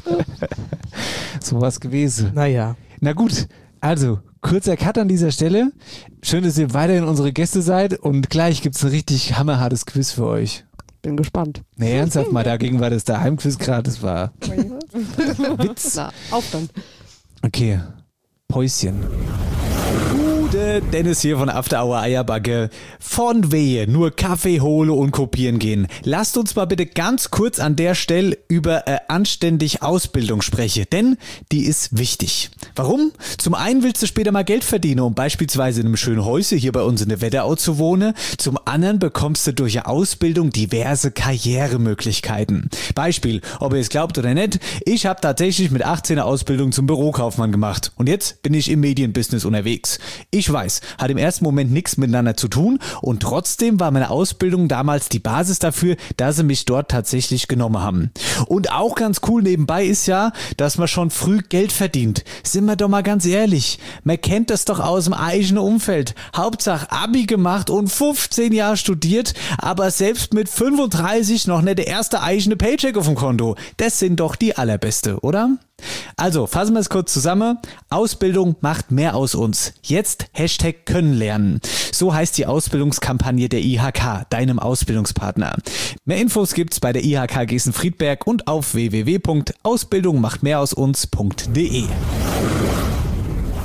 So was gewesen. Naja. Na gut, also kurzer Cut an dieser Stelle. Schön, dass ihr weiterhin unsere Gäste seid und gleich gibt es ein richtig hammerhartes Quiz für euch. Bin gespannt. Nee, ernsthaft mal, dagegen war das der Heimquiz gerade, das war Witz. Na, auf dann. Okay, Päuschen. Gute Dennis hier von After Hour Eierbacke. Von Wehe, nur Kaffee hole und kopieren gehen. Lasst uns mal bitte ganz kurz an der Stelle über anständig Ausbildung sprechen, denn die ist wichtig. Warum? Zum einen willst du später mal Geld verdienen, um beispielsweise in einem schönen Häuschen hier bei uns in der Wetterau zu wohnen. Zum anderen bekommst du durch eine Ausbildung diverse Karrieremöglichkeiten. Beispiel, ob ihr es glaubt oder nicht, ich habe tatsächlich mit 18 eine Ausbildung zum Bürokaufmann gemacht und jetzt bin ich im Medienbusiness unterwegs. Ich weiß, hat im ersten Moment nichts miteinander zu tun und trotzdem war meine Ausbildung damals die Basis dafür, dass sie mich dort tatsächlich genommen haben. Und auch ganz cool nebenbei ist ja, dass man schon früh Geld verdient. Sind wir doch mal ganz ehrlich, man kennt das doch aus dem eigenen Umfeld. Hauptsache Abi gemacht und 15 Jahre studiert, aber selbst mit 35 noch nicht der erste eigene Paycheck auf dem Konto. Das sind doch die allerbeste, oder? Also, fassen wir es kurz zusammen. Ausbildung macht mehr aus uns. Jetzt Hashtag können lernen. So heißt die Ausbildungskampagne der IHK, deinem Ausbildungspartner. Mehr Infos gibt's bei der IHK Gießen-Friedberg und auf www.ausbildungmachtmehraus-uns.de.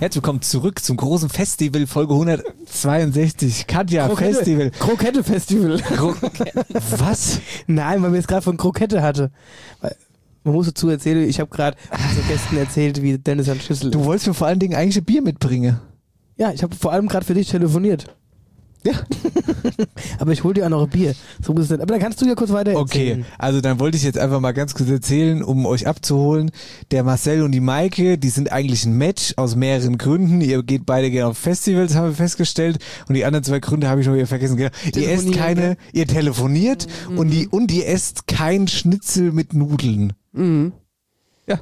Herzlich willkommen zurück zum großen Festival, Folge 162. Katja, Krokette. Festival. Krokette-Festival. Was? Nein, weil wir es gerade von Krokette hatte. Weil, man muss dazu erzählen, ich habe gerade unseren Gästen erzählt, wie Dennis an Schüssel ist. Du wolltest mir vor allen Dingen eigentlich ein Bier mitbringen. Ja, ich habe vor allem gerade für dich telefoniert. Ja. Aber ich hol dir auch noch ein Bier. So muss es nicht. Aber dann kannst du ja kurz weiter erzählen. Okay, also dann wollte ich jetzt einfach mal ganz kurz erzählen, um euch abzuholen. Der Marcel und die Maike, die sind eigentlich ein Match aus mehreren Gründen. Ihr geht beide gerne auf Festivals, haben wir festgestellt. Und die anderen 2 Gründe habe ich noch wieder vergessen. Ihr esst keine, ihr telefoniert und ihr esst kein Schnitzel mit Nudeln. Mhm. Ja.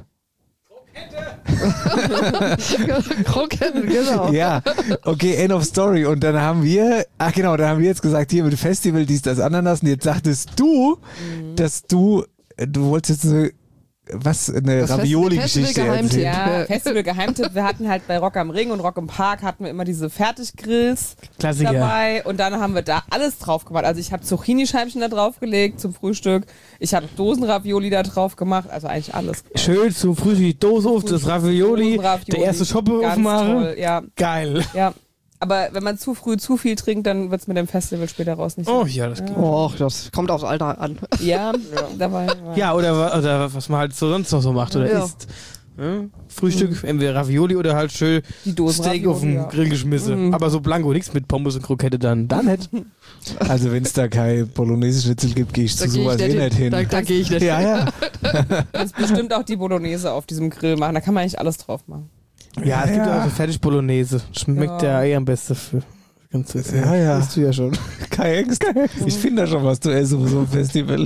Kroketten, genau. Ja, okay, end of story. Und dann haben wir, dann haben wir jetzt gesagt, hier mit Festival, dies, das, Ananas. Und jetzt sagtest du, dass du wolltest jetzt eine Ravioli-Geschichte erzählen. Ja, Festival-Geheimtipp. Wir hatten halt bei Rock am Ring und Rock im Park hatten wir immer diese Fertiggrills Klassiker dabei und dann haben wir da alles drauf gemacht. Also ich habe Zucchini-Scheibchen da drauf gelegt zum Frühstück. Ich habe Dosenravioli da drauf gemacht. Also eigentlich alles. Schön zum Frühstück die Dose auf, das Ravioli, der erste Schoppe aufmachen. Toll, ja. Geil. Ja. Aber wenn man zu früh zu viel trinkt, dann wird es mit dem Festival später raus nicht so. Oh ja, das geht. Oh, das kommt aufs Alter an. Ja, dabei. Ja, oder was man halt sonst noch so macht oder isst. Ja? Frühstück, entweder Ravioli oder halt schön die Dosen Steak auf den Grill geschmissen. Aber so blanko, nichts mit Pommes und Krokette dann nicht. Also wenn es da kein Bolognese-Schnitzel gibt, gehe ich zu sowas nicht hin. Da gehe ich nicht hin. Ja. Du kannst bestimmt auch die Bolognese auf diesem Grill machen. Da kann man eigentlich alles drauf machen. Ja, es gibt ja auch so fertig Bolognese. Schmeckt ja am besten für. Kannst du ja. Isst du ja schon. Keine Angst. Ich finde da schon was zu essen auf so einem Festival.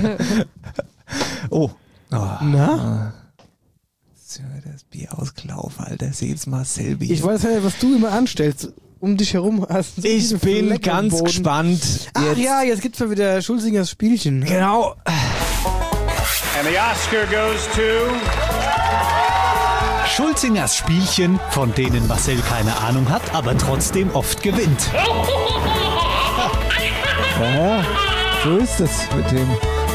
Oh. Na? Das Bier ausgelaufen, Alter. Seht's Marcel Bier. Ich weiß ja, was du immer anstellst. Um dich herum hast. Ich bin ganz gespannt. Ach ja, jetzt gibt's mal wieder Schulzingers Spielchen. Genau. And the Oscar goes to Schulzingers Spielchen, von denen Marcel keine Ahnung hat, aber trotzdem oft gewinnt. Ja, so ist das mit dem.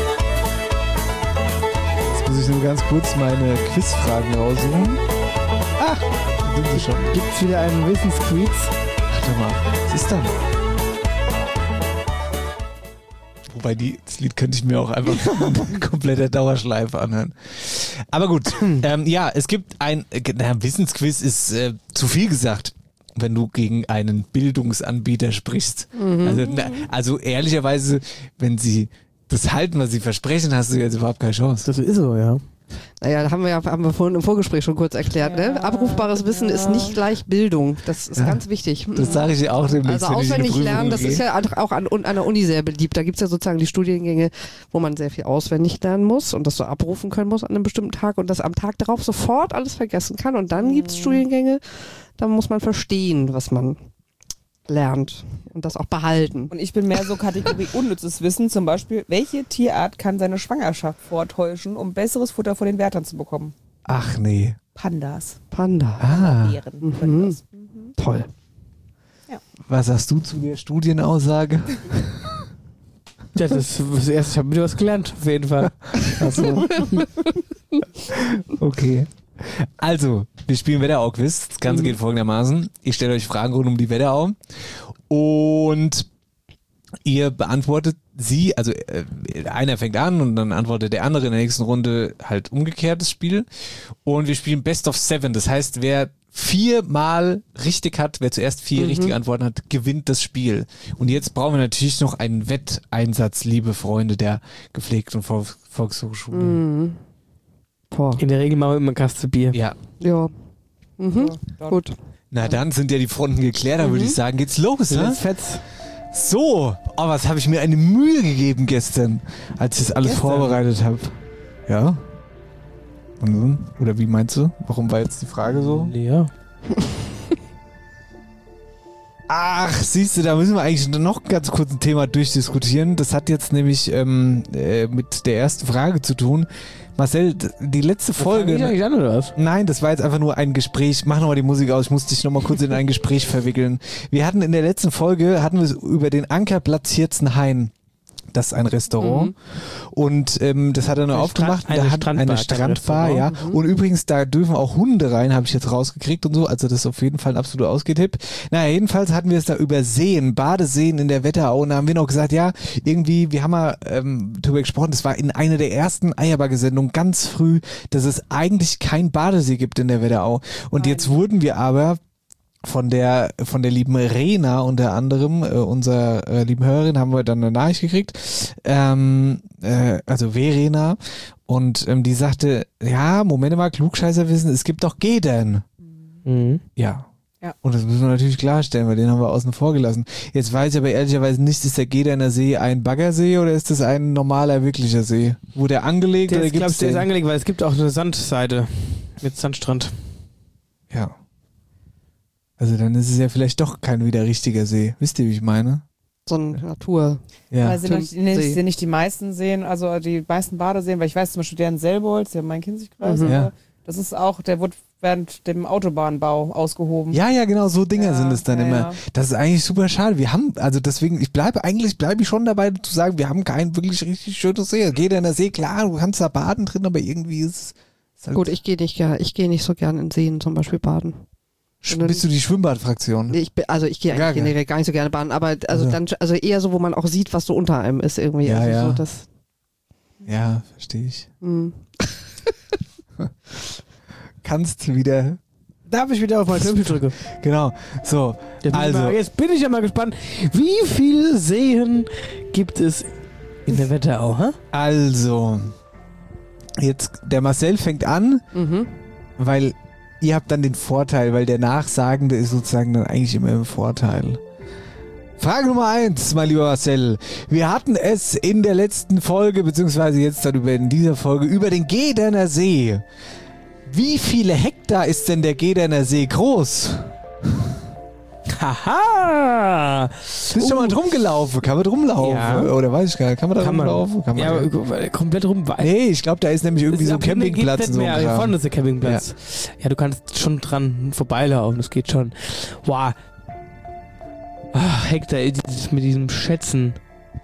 Jetzt muss ich nur ganz kurz meine Quizfragen raussuchen. Ach, da sind sie schon. Gibt's wieder einen Wissensquiz? Warte mal, was ist dann? Wobei das Lied könnte ich mir auch einfach in kompletter Dauerschleife anhören. Aber gut, ja, es gibt ein Wissensquiz ist zu viel gesagt, wenn du gegen einen Bildungsanbieter sprichst. Also ehrlicherweise, wenn sie das halten, was sie versprechen, hast du jetzt überhaupt keine Chance. Das ist so, ja. Naja, haben wir vorhin im Vorgespräch schon kurz erklärt. Ne? Abrufbares Wissen ist nicht gleich Bildung. Das ist ganz wichtig. Das sage ich dir auch demnächst. Also auswendig lernen, das ist ja auch an der Uni sehr beliebt. Da gibt es ja sozusagen die Studiengänge, wo man sehr viel auswendig lernen muss und das so abrufen können muss an einem bestimmten Tag und das am Tag darauf sofort alles vergessen kann. Und dann gibt es Studiengänge, da muss man verstehen, was man lernt und das auch behalten. Und ich bin mehr so Kategorie unnützes Wissen, zum Beispiel, welche Tierart kann seine Schwangerschaft vortäuschen, um besseres Futter von den Wärtern zu bekommen? Ach nee. Pandas. Panda. Bären. Toll. Ja. Was sagst du zu der Studienaussage? Ja, das erste, ich habe wieder was gelernt, auf jeden Fall. Achso. Okay. Also, wir spielen Wetterau-Quiz. Das Ganze geht folgendermaßen. Ich stelle euch Fragen rund um die Wetterau und ihr beantwortet sie, also einer fängt an und dann antwortet der andere in der nächsten Runde halt umgekehrt das Spiel. Und wir spielen Best of 7. Das heißt, wer 4-mal richtig hat, wer zuerst 4 richtige Antworten hat, gewinnt das Spiel. Und jetzt brauchen wir natürlich noch einen Wetteinsatz, liebe Freunde der gepflegten Volkshochschule. In der Regel machen wir immer eine Kaste Bier. Ja. Ja. Gut. Na dann sind ja die Fronten geklärt, dann würde ich sagen, geht's los. Let's fetz. So, oh, was habe ich mir eine Mühe gegeben gestern, als ich das alles vorbereitet habe. Ja. Und nun? Oder wie meinst du? Warum war jetzt die Frage so? Ja. Ach, siehst du, da müssen wir eigentlich noch ganz kurz ein Thema durchdiskutieren. Das hat jetzt nämlich mit der ersten Frage zu tun. Marcel, die letzte Folge... Fang ich eigentlich an, oder was? Nein, das war jetzt einfach nur ein Gespräch. Mach nochmal die Musik aus, ich muss dich nochmal kurz in ein Gespräch verwickeln. Wir hatten in der letzten Folge, über den Ankerplatz Hirzenhain Das ist ein Restaurant. Und das hat er nur aufgemacht. Da hat eine Strandbar, ja. Und übrigens, da dürfen auch Hunde rein, habe ich jetzt rausgekriegt und so. Also das ist auf jeden Fall ein absoluter Ausgehtipp. Naja, jedenfalls hatten wir es da über Seen, Badeseen in der Wetterau. Und da haben wir noch gesagt, ja, irgendwie, wir haben mal darüber gesprochen, das war in einer der ersten Eierbagge-Sendungen ganz früh, dass es eigentlich kein Badesee gibt in der Wetterau. Und jetzt wurden wir aber von der lieben Rena unter anderem, unserer lieben Hörerin, haben wir dann eine Nachricht gekriegt, also Verena, und die sagte, ja, Moment mal, Klugscheißerwissen, es gibt doch Gedern. Ja. Und das müssen wir natürlich klarstellen, weil den haben wir außen vor gelassen. Jetzt weiß ich aber ehrlicherweise nicht, ist der Gederner See ein Baggersee oder ist das ein normaler, wirklicher See? Wurde der angelegt oder gibt's den? Ich glaube, der ist angelegt, weil es gibt auch eine Sandseite mit Sandstrand. Ja. Also dann ist es ja vielleicht doch kein wieder richtiger See. Wisst ihr, wie ich meine? So ein Natur. Ja. Weil sind nicht die meisten Seen, also die meisten Badeseen, weil ich weiß zum Beispiel, der in Selbolz, der Main-Kinzig-Kreis, das ist auch, der wurde während dem Autobahnbau ausgehoben. Ja, genau, so Dinger sind es dann immer. Ja. Das ist eigentlich super schade. Wir haben, also deswegen, bleibe ich schon dabei zu sagen, wir haben kein wirklich richtig schönes See. Geht in der See, klar, du kannst da baden drin, aber irgendwie ist es halt... Gut, ich gehe nicht so gern in Seen zum Beispiel baden. Bist du die Schwimmbadfraktion? Nee, ich gehe eigentlich gar nicht so gerne baden, aber also eher so, wo man auch sieht, was so unter einem ist irgendwie. Ja, also ja. So das ja, verstehe ich. Kannst wieder... Darf ich wieder auf mein Knöpfchen drücken? Genau, so. Also. Jetzt bin ich ja mal gespannt, wie viele Seen gibt es in der Wetterau? Hä? Also, jetzt der Marcel fängt an, weil ihr habt dann den Vorteil, weil der Nachsagende ist sozusagen dann eigentlich immer im Vorteil. Frage Nummer 1, mein lieber Marcel. Wir hatten es in der letzten Folge, beziehungsweise jetzt dann in dieser Folge, über den Gederner See. Wie viele Hektar ist denn der Gederner See groß? Haha! Bist du schon mal drum gelaufen? Kann man drum laufen? Ja. Oder weiß ich gar nicht. Kann man da rumlaufen? Ja, komplett rum. Nee, ich glaube, da ist nämlich irgendwie so ein Campingplatz. Hier vorne ist der Campingplatz. Ja, du kannst schon dran vorbeilaufen, das geht schon. Wow. Hektar, mit diesem Schätzen.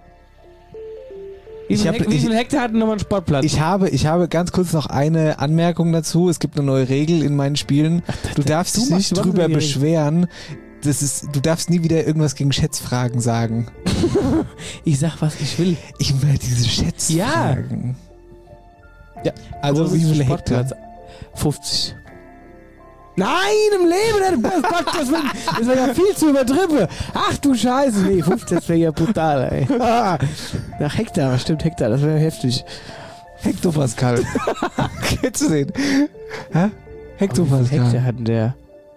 Wie viel Hektar hat denn nochmal ein Sportplatz? Ich habe ganz kurz noch eine Anmerkung dazu. Es gibt eine neue Regel in meinen Spielen. Du darfst dich nicht drüber beschweren. Du darfst nie wieder irgendwas gegen Schätzfragen sagen. Ich sag, was ich will. Ich will diese Schätzfragen. Ja, also wie viele Hektar? 50. Nein, im Leben! Das wäre ja viel zu übertrieben. Ach du Scheiße. Nee, 50, das wäre ja brutal, ey. Nach Hektar, stimmt, Hektar, das wäre heftig. Hektopascal. Kennst du den? Hä? Hektopascal. Wie viel Hektar hatten der?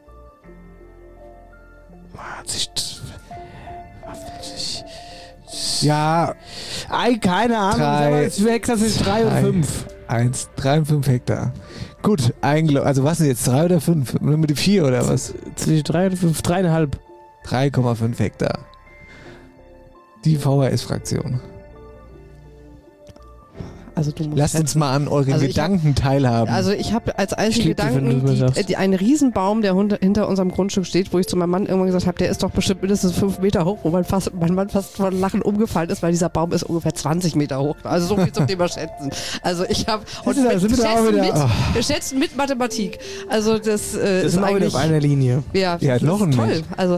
Ja. Keine Ahnung. Hektar sind 3 und 5. 3 und 5 Hektar. Gut, also was ist jetzt, 3 oder 5? Mit dem 4 oder was? Zwischen 3 und 5, 3,5. 3,5 Hektar. Die VHS-Fraktion. Also du musst Lasst uns mal an euren Gedanken teilhaben. Also ich habe als einzigen Gedanken einen Riesenbaum, der hinter unserem Grundstück steht, wo ich zu meinem Mann irgendwann gesagt habe, der ist doch bestimmt mindestens 5 Meter hoch, wo mein Mann fast von Lachen umgefallen ist, weil dieser Baum ist ungefähr 20 Meter hoch. Also so viel zum Thema Schätzen. Also ich habe... Und wir schätzen mit Mathematik. Also das ist sind eigentlich... auf einer Linie. Ja, ja noch ein toll. Mensch. Also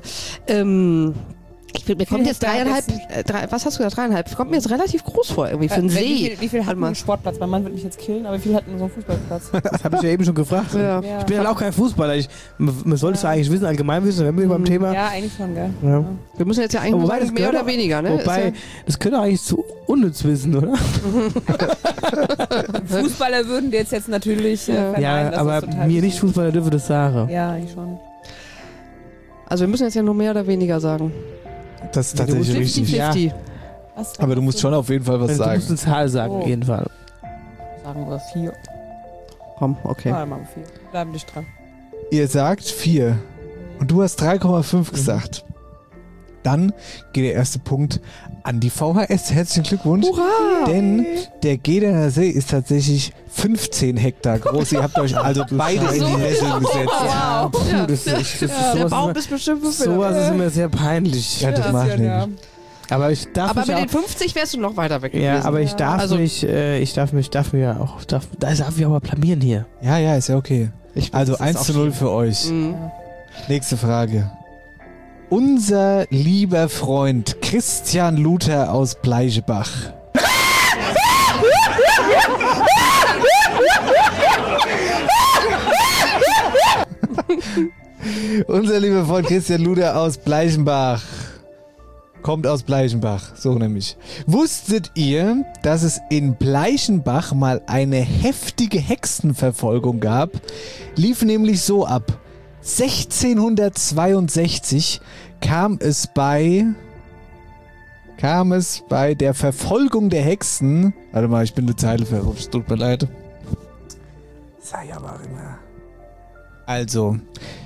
mir kommt jetzt 3,5, was hast du gesagt, 3,5? Kommt mir jetzt relativ groß vor, irgendwie für einen See. Wie viel hat man einen Sportplatz? Mein Mann wird mich jetzt killen, aber wie viel hat denn so ein Fußballplatz? Das habe ich ja eben schon gefragt. Ja. Ich bin halt auch kein Fußballer. Man sollte es eigentlich wissen, allgemein wissen, wenn wir beim Thema... Ja, eigentlich schon, gell? Ja. Wir müssen jetzt ja eigentlich sagen, mehr oder weniger, ne? Wobei, das könnte eigentlich zu unnütz wissen, oder? Fußballer würden dir jetzt natürlich verneinen. Ja, aber mir nicht Fußballer dürfen das sagen. Ja, eigentlich schon. Also wir müssen jetzt ja nur mehr oder weniger sagen. Das ist tatsächlich richtig. 50. Ja. Aber du musst schon auf jeden Fall was sagen. Du musst eine Zahl sagen, auf jeden Fall. Sagen wir 4. Komm, okay. Mal 4. Bleiben nicht dran. Ihr sagt 4. Und du hast 3,5 gesagt. Dann geht der erste Punkt an die VHS. Herzlichen Glückwunsch. Hurra! Denn der Gederner See ist tatsächlich 15 Hektar groß. Ihr habt euch also beide in die Nesseln gesetzt. Wow. Der Baum ist bestimmt 5 Meter. Sowas ist immer sehr peinlich. Ja, das macht nicht. Aber ich darf aber mich mit auch, den 50 wärst du noch weiter weg gewesen. ja, aber ich darf Also- mich, ich darf mich auch blamieren hier. Ja, ist ja okay. Also das ist 1:0 für euch. Nächste Frage. Unser lieber Freund Christian Luther aus Bleichebach. Unser lieber Freund Christian Luther aus Bleichenbach. Kommt aus Bleichenbach, so nämlich. Wusstet ihr, dass es in Bleichenbach mal eine heftige Hexenverfolgung gab? Lief nämlich so ab. 1662 kam es bei der Verfolgung der Hexen. Warte mal, ich bin eine Zeile verrutscht, tut mir leid. Sei aber immer. Also,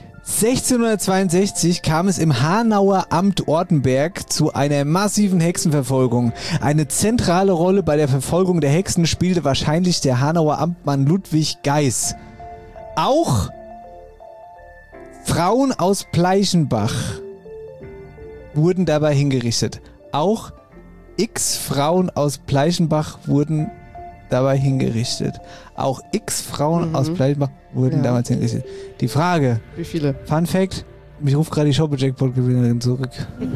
1662 kam es im Hanauer Amt Ortenberg zu einer massiven Hexenverfolgung. Eine zentrale Rolle bei der Verfolgung der Hexen spielte wahrscheinlich der Hanauer Amtmann Ludwig Geis. Auch Frauen aus Bleichenbach wurden dabei hingerichtet. Auch x Frauen aus Bleichenbach wurden dabei hingerichtet. Auch x Frauen aus Bleichenbach wurden damals hingerichtet. Die Frage. Wie viele? Fun Fact. Mich ruft gerade die Shoppe-Jackpot-Gewinnerin zurück.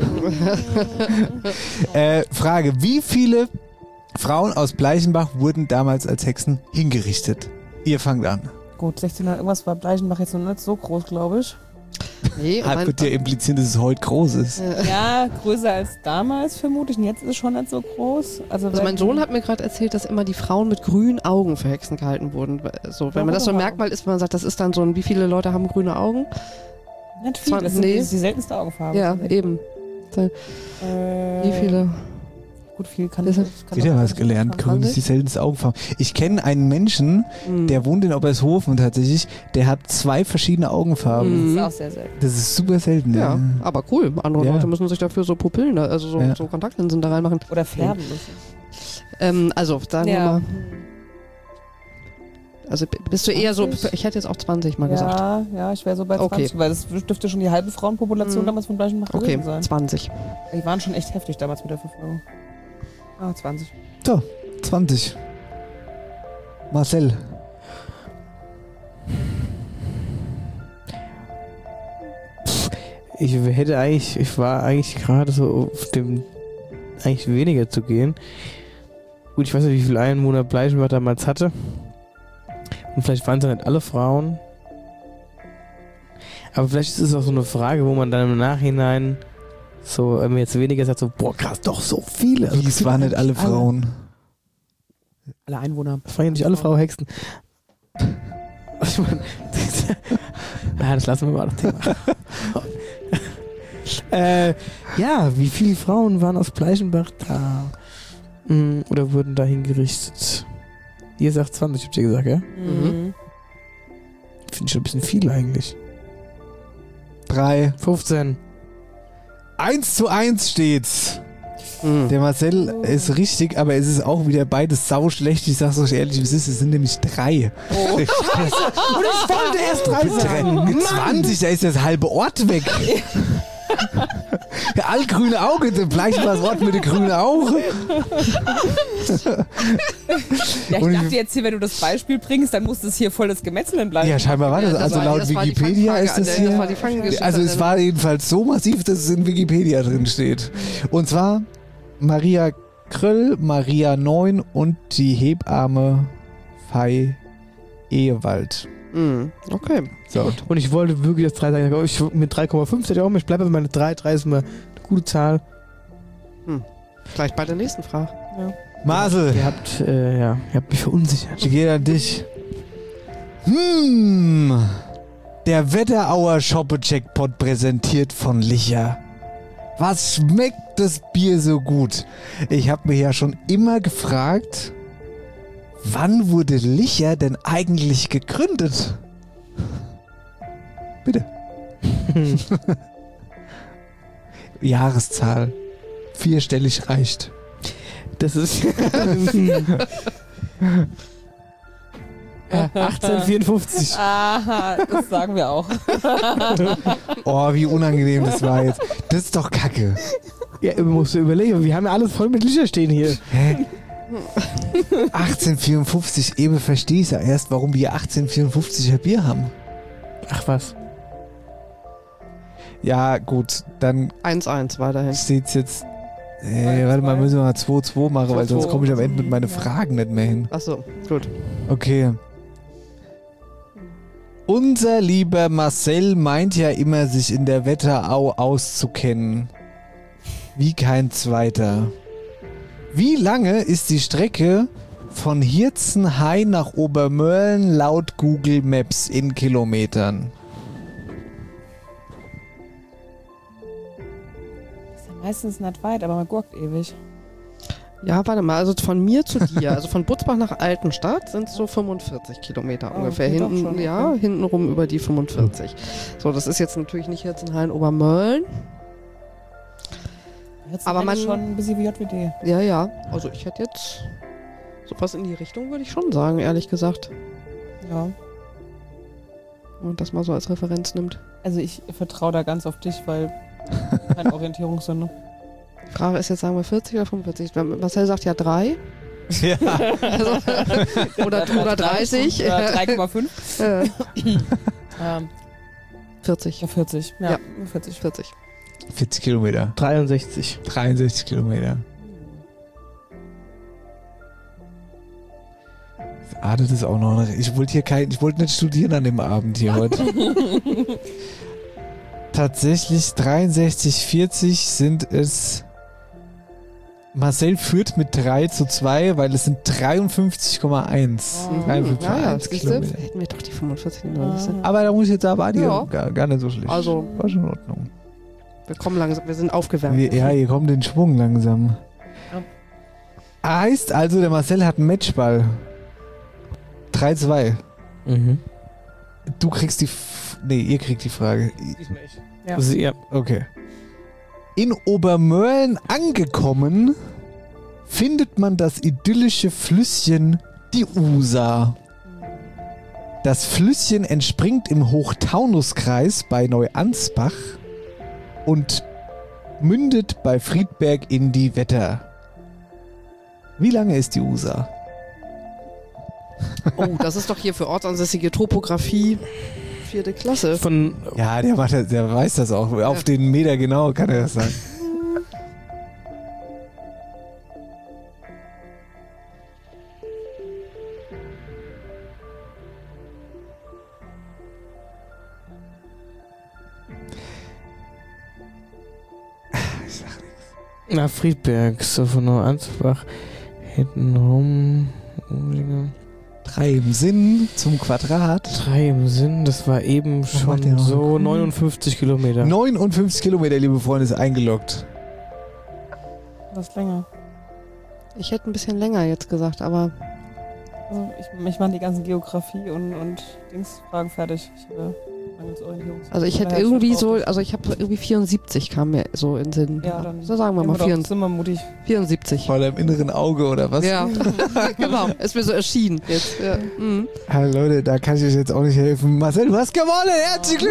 Frage. Wie viele Frauen aus Bleichenbach wurden damals als Hexen hingerichtet? Ihr fangt an. Gut, 1600 irgendwas war Bleichenbach jetzt noch nicht so groß, glaube ich. Nee, wird dir implizieren, dass es heute groß ist. Ja, größer als damals vermutlich. Und jetzt ist es schon nicht so groß. Also mein Sohn hat mir gerade erzählt, dass immer die Frauen mit grünen Augen für Hexen gehalten wurden. So, wenn man das so ein Merkmal ist, man sagt, das ist dann so ein, wie viele Leute haben grüne Augen? Nicht viel, das ist die seltenste Augenfarbe. Ja, eben. Wie viele? Gut, viel kann das. Wieder was gelernt. Grün ist die seltenste Augenfarbe. Ich kenne einen Menschen, der wohnt in Obershofen tatsächlich, der hat 2 verschiedene Augenfarben. Das ist auch sehr selten. Das ist super selten. Ja, aber cool. Andere Leute müssen sich dafür so Pupillen, also so Kontaktlinsen da reinmachen. Oder färben müssen. Also, sagen wir mal. Also bist du 20? eher so, ich hätte jetzt auch 20 mal gesagt. Ja, ich wäre so bei 20, weil das dürfte schon die halbe Frauenpopulation damals von Bleichenbach gewesen sein. 20. Die waren schon echt heftig damals mit der Verfolgung. 20. So, 20. Marcel. Ich war eigentlich gerade so auf dem, eigentlich weniger zu gehen. Gut, ich weiß nicht, wie viele Einwohner Bleichenbach damals hatte. Und vielleicht waren es ja nicht alle Frauen. Aber vielleicht ist es auch so eine Frage, wo man dann im Nachhinein so, wenn man jetzt weniger sagt, so, boah, krass, doch so viele. Wie, es waren nicht alle Frauen. Alle Einwohner. Das waren ja nicht alle Frauen Hexen. Ich meine, das lassen wir mal das Thema. Ja, wie viele Frauen waren aus Bleichenbach da? Oder wurden da hingerichtet? Ihr sagt 20, habt ihr gesagt, ja? Mhm. Finde ich schon ein bisschen viel eigentlich. 3. 15. 1:1 steht's. Der Marcel ist richtig, aber es ist auch wieder beides sau schlecht. Ich sag's euch ehrlich, wie es ist. Es sind nämlich 3. Oh, Scheiße. Und ich wollte erst 3 sagen. Mit 20, da ist das halbe Ort weg. Der allgrüne Auge, der Bleichenbach Ort mit dem grünen Auge. Ja, ich dachte jetzt hier, wenn du das Beispiel bringst, dann muss das hier voll das Gemetzel bleiben. Ja, scheinbar war das. Also laut Wikipedia ist das hier. Also es war jedenfalls so massiv, dass es in Wikipedia drin steht. Und zwar Maria Kröll, Maria Neun und die Hebamme Fei Ehewald. Okay. So. Und ich wollte wirklich das 3 sagen. Mit 3,5 hätte ich auch, ich bleibe bei meiner 3. 3 ist immer eine gute Zahl. Vielleicht bei der nächsten Frage. Ja. Marcel. Ihr habt mich verunsichert. Ich gehe an dich. Der Wetterauer Shoppe-Jackpot präsentiert von Licher. Was schmeckt das Bier so gut? Ich habe mir ja schon immer gefragt, wann wurde Licher denn eigentlich gegründet? Bitte. Jahreszahl. 4-stellig reicht. Das ist 1854. Aha, das sagen wir auch. Oh, wie unangenehm das war jetzt. Das ist doch Kacke. Ja, musst du überlegen. Wir haben ja alles voll mit Lichter stehen hier. Hä? 1854, eben verstehe ich ja erst, warum wir 1854er Bier haben. Ach was. Ja, gut, dann 1-1 weiterhin. Steht's jetzt. Warte mal, müssen wir mal 2-2 machen, weil sonst komme ich am Ende mit meinen Fragen nicht mehr hin. Achso, gut. Okay. Unser lieber Marcel meint ja immer, sich in der Wetterau auszukennen. Wie kein zweiter. Wie lange ist die Strecke von Hirzenhain nach Obermörlen laut Google Maps in Kilometern? Ist ja meistens nicht weit, aber man gurkt ewig. Ja, warte mal, also von mir zu dir, also von Butzbach nach Altenstadt sind es so 45 Kilometer ungefähr. geht doch Hinten, schon, ja, okay. hintenrum über die 45. So, das ist jetzt natürlich nicht Hirzenhain Obermörlen. Aber man schon ein bisschen wie JWD. Ja, ja. Also ich hätte jetzt sowas in die Richtung, würde ich schon sagen, ehrlich gesagt. Ja. Wenn man das mal so als Referenz nimmt. Also ich vertraue da ganz auf dich, weil keine Orientierungssünde. Die Frage ist jetzt, sagen wir 40 oder 45? Marcel sagt ja 3. Ja. Also, oder 30. Oder 3,5. 40. Ja, 40. Ja, 40. 40 Kilometer. 63. 63 Kilometer. Das ist auch noch. Ich wollte nicht studieren an dem Abend hier heute. Tatsächlich 63, 40 sind es. Marcel führt mit 3-2, weil es sind 53,1. 53,1 Kilometer. Hätten wir doch die 45 Aber da muss ich jetzt sagen, gar nicht so schlecht. Also, war schon in Ordnung. Wir kommen langsam, wir sind aufgewärmt. Hier kommt den Schwung langsam. Ja. Heißt also, der Marcel hat einen Matchball. 3-2. Mhm. Du kriegst ihr kriegt die Frage. Ja. Also, ja. Okay. In Obermörlen angekommen, findet man das idyllische Flüsschen die Usa. Das Flüsschen entspringt im Hochtaunuskreis bei Neuansbach und mündet bei Friedberg in die Wetter. Wie lange ist die Usa? Oh, das ist doch hier für ortsansässige Topographie 4. Klasse. Ja, der weiß das auch. Auf den Meter genau kann er das sagen. Na, Friedberg, so von Neuansbach, hintenrum. 3 im Sinn zum Quadrat. 3 im Sinn, das war eben schon so 59 Kilometer. 59 Kilometer, liebe Freunde, ist eingeloggt. Was länger. Ich hätte ein bisschen länger jetzt gesagt, aber... Also ich mache die ganzen Geografie und Dingsfragen fertig. Ich habe Also ich hätte irgendwie so, also ich habe irgendwie 74 kam mir so in den Sinn. Ja, dann so sagen wir mal 74. Vor deinem inneren Auge oder was? Ja, genau. Ist mir so erschienen jetzt. Ja. Mhm. Hallo Leute, da kann ich euch jetzt auch nicht helfen. Marcel, du hast gewonnen! Herzlichen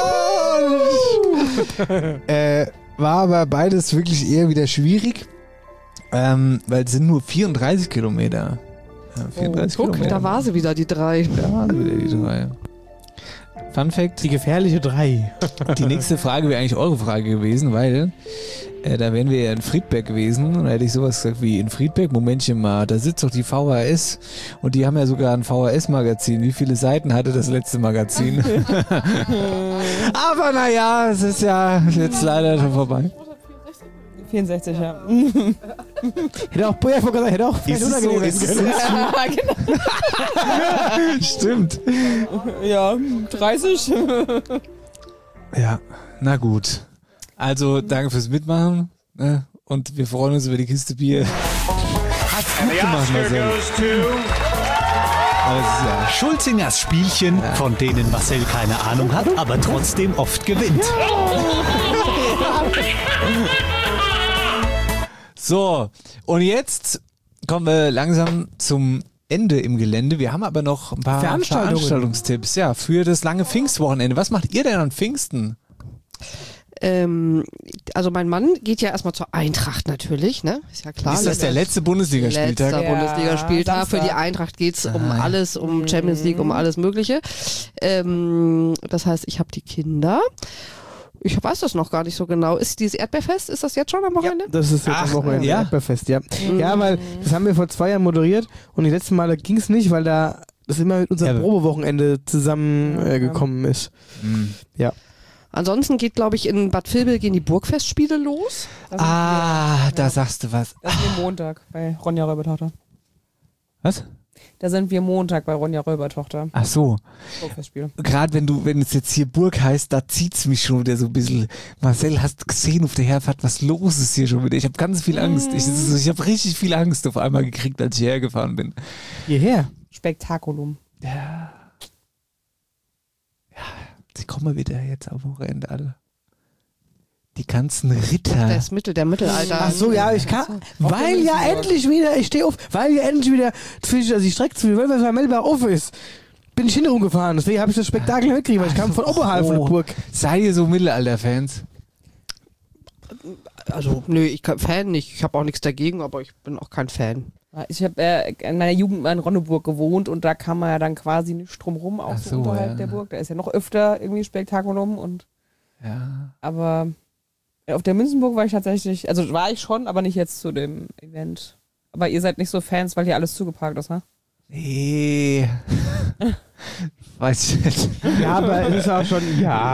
Glückwunsch! War aber beides wirklich eher wieder schwierig, weil es sind nur 34 Kilometer. Ja, 34 guck, Kilometer. da war sie wieder, die 3. Da war sie wieder, die 3. Fun Fact. Die gefährliche 3. Die nächste Frage wäre eigentlich eure Frage gewesen, weil da wären wir ja in Friedberg gewesen und da hätte ich sowas gesagt wie in Friedberg, Momentchen mal, da sitzt doch die VHS und die haben ja sogar ein VHS-Magazin. Wie viele Seiten hatte das letzte Magazin? Aber naja, es ist ja jetzt leider schon vorbei. 64, ja. Hätte auch ist es so, ist es Stimmt. Ja, 30. Ja, na gut. Also, danke fürs Mitmachen. Ne? Und wir freuen uns über die Kiste Bier. Hat's gut gemacht, Marcel. Ja Schulzingers Spielchen, von denen Marcel keine Ahnung hat, aber trotzdem oft gewinnt. So, und jetzt kommen wir langsam zum Ende im Gelände. Wir haben aber noch ein paar Veranstaltungstipps für das lange Pfingstwochenende. Was macht ihr denn an Pfingsten? Also mein Mann geht ja erstmal zur Eintracht natürlich, ne? Ist ja klar. Ist das der letzte Bundesligaspieltag? Letzter Bundesligaspieltag. Für die Eintracht geht's um alles, um Champions League, um alles Mögliche. Das heißt, ich habe die Kinder. Ich weiß das noch gar nicht so genau. Ist dieses Erdbeerfest, ist das jetzt schon am Wochenende? Ja, das ist jetzt am Wochenende. Erdbeerfest, ja. Ja, weil das haben wir vor 2 Jahren moderiert und die letzten Male ging es nicht, weil da das immer mit unserem Probewochenende zusammengekommen ist. Ja. Ansonsten geht, glaube ich, in Bad Vilbel gehen die Burgfestspiele los. Da sagst du was. Das sind wir Montag bei Ronja Räubertochter. Was? Da sind wir Montag bei Ronja Räubertochter. Ach so. Burgfestspiel. Gerade wenn es jetzt hier Burg heißt, da zieht's mich schon wieder so ein bisschen. Marcel, hast du gesehen auf der Herfahrt, was los ist hier schon wieder? Ich habe ganz viel Angst. Ich habe richtig viel Angst auf einmal gekriegt, als ich hierher gefahren bin. Hierher? Spektakulum. Ja. Sie kommen wieder jetzt am Wochenende alle. Die ganzen Ritter. Der Mittelalter. Ach so, ja, ich kann. Weil ja endlich wieder, ich stehe auf, weil ja endlich wieder, also die Strecke zu Melbach auf ist. Bin ich hinterher gefahren, deswegen habe ich das Spektakel mitgekriegt, weil ich kam von oberhalb von der Burg. Seid ihr so Mittelalter-Fans? Also, nö, ich kann Fan nicht. Ich habe auch nichts dagegen, aber ich bin auch kein Fan. Ich habe in meiner Jugend mal in Ronneburg gewohnt und da kann man ja dann quasi nicht drumrum, auch so unterhalb der Burg. Da ist ja noch öfter irgendwie Spektakulum und. Ja. Aber auf der Münzenburg war ich tatsächlich, also war ich schon, aber nicht jetzt zu dem Event. Aber ihr seid nicht so Fans, weil hier alles zugeparkt ist, ne? Nee. Weiß ich nicht. Ja, aber es ist auch schon,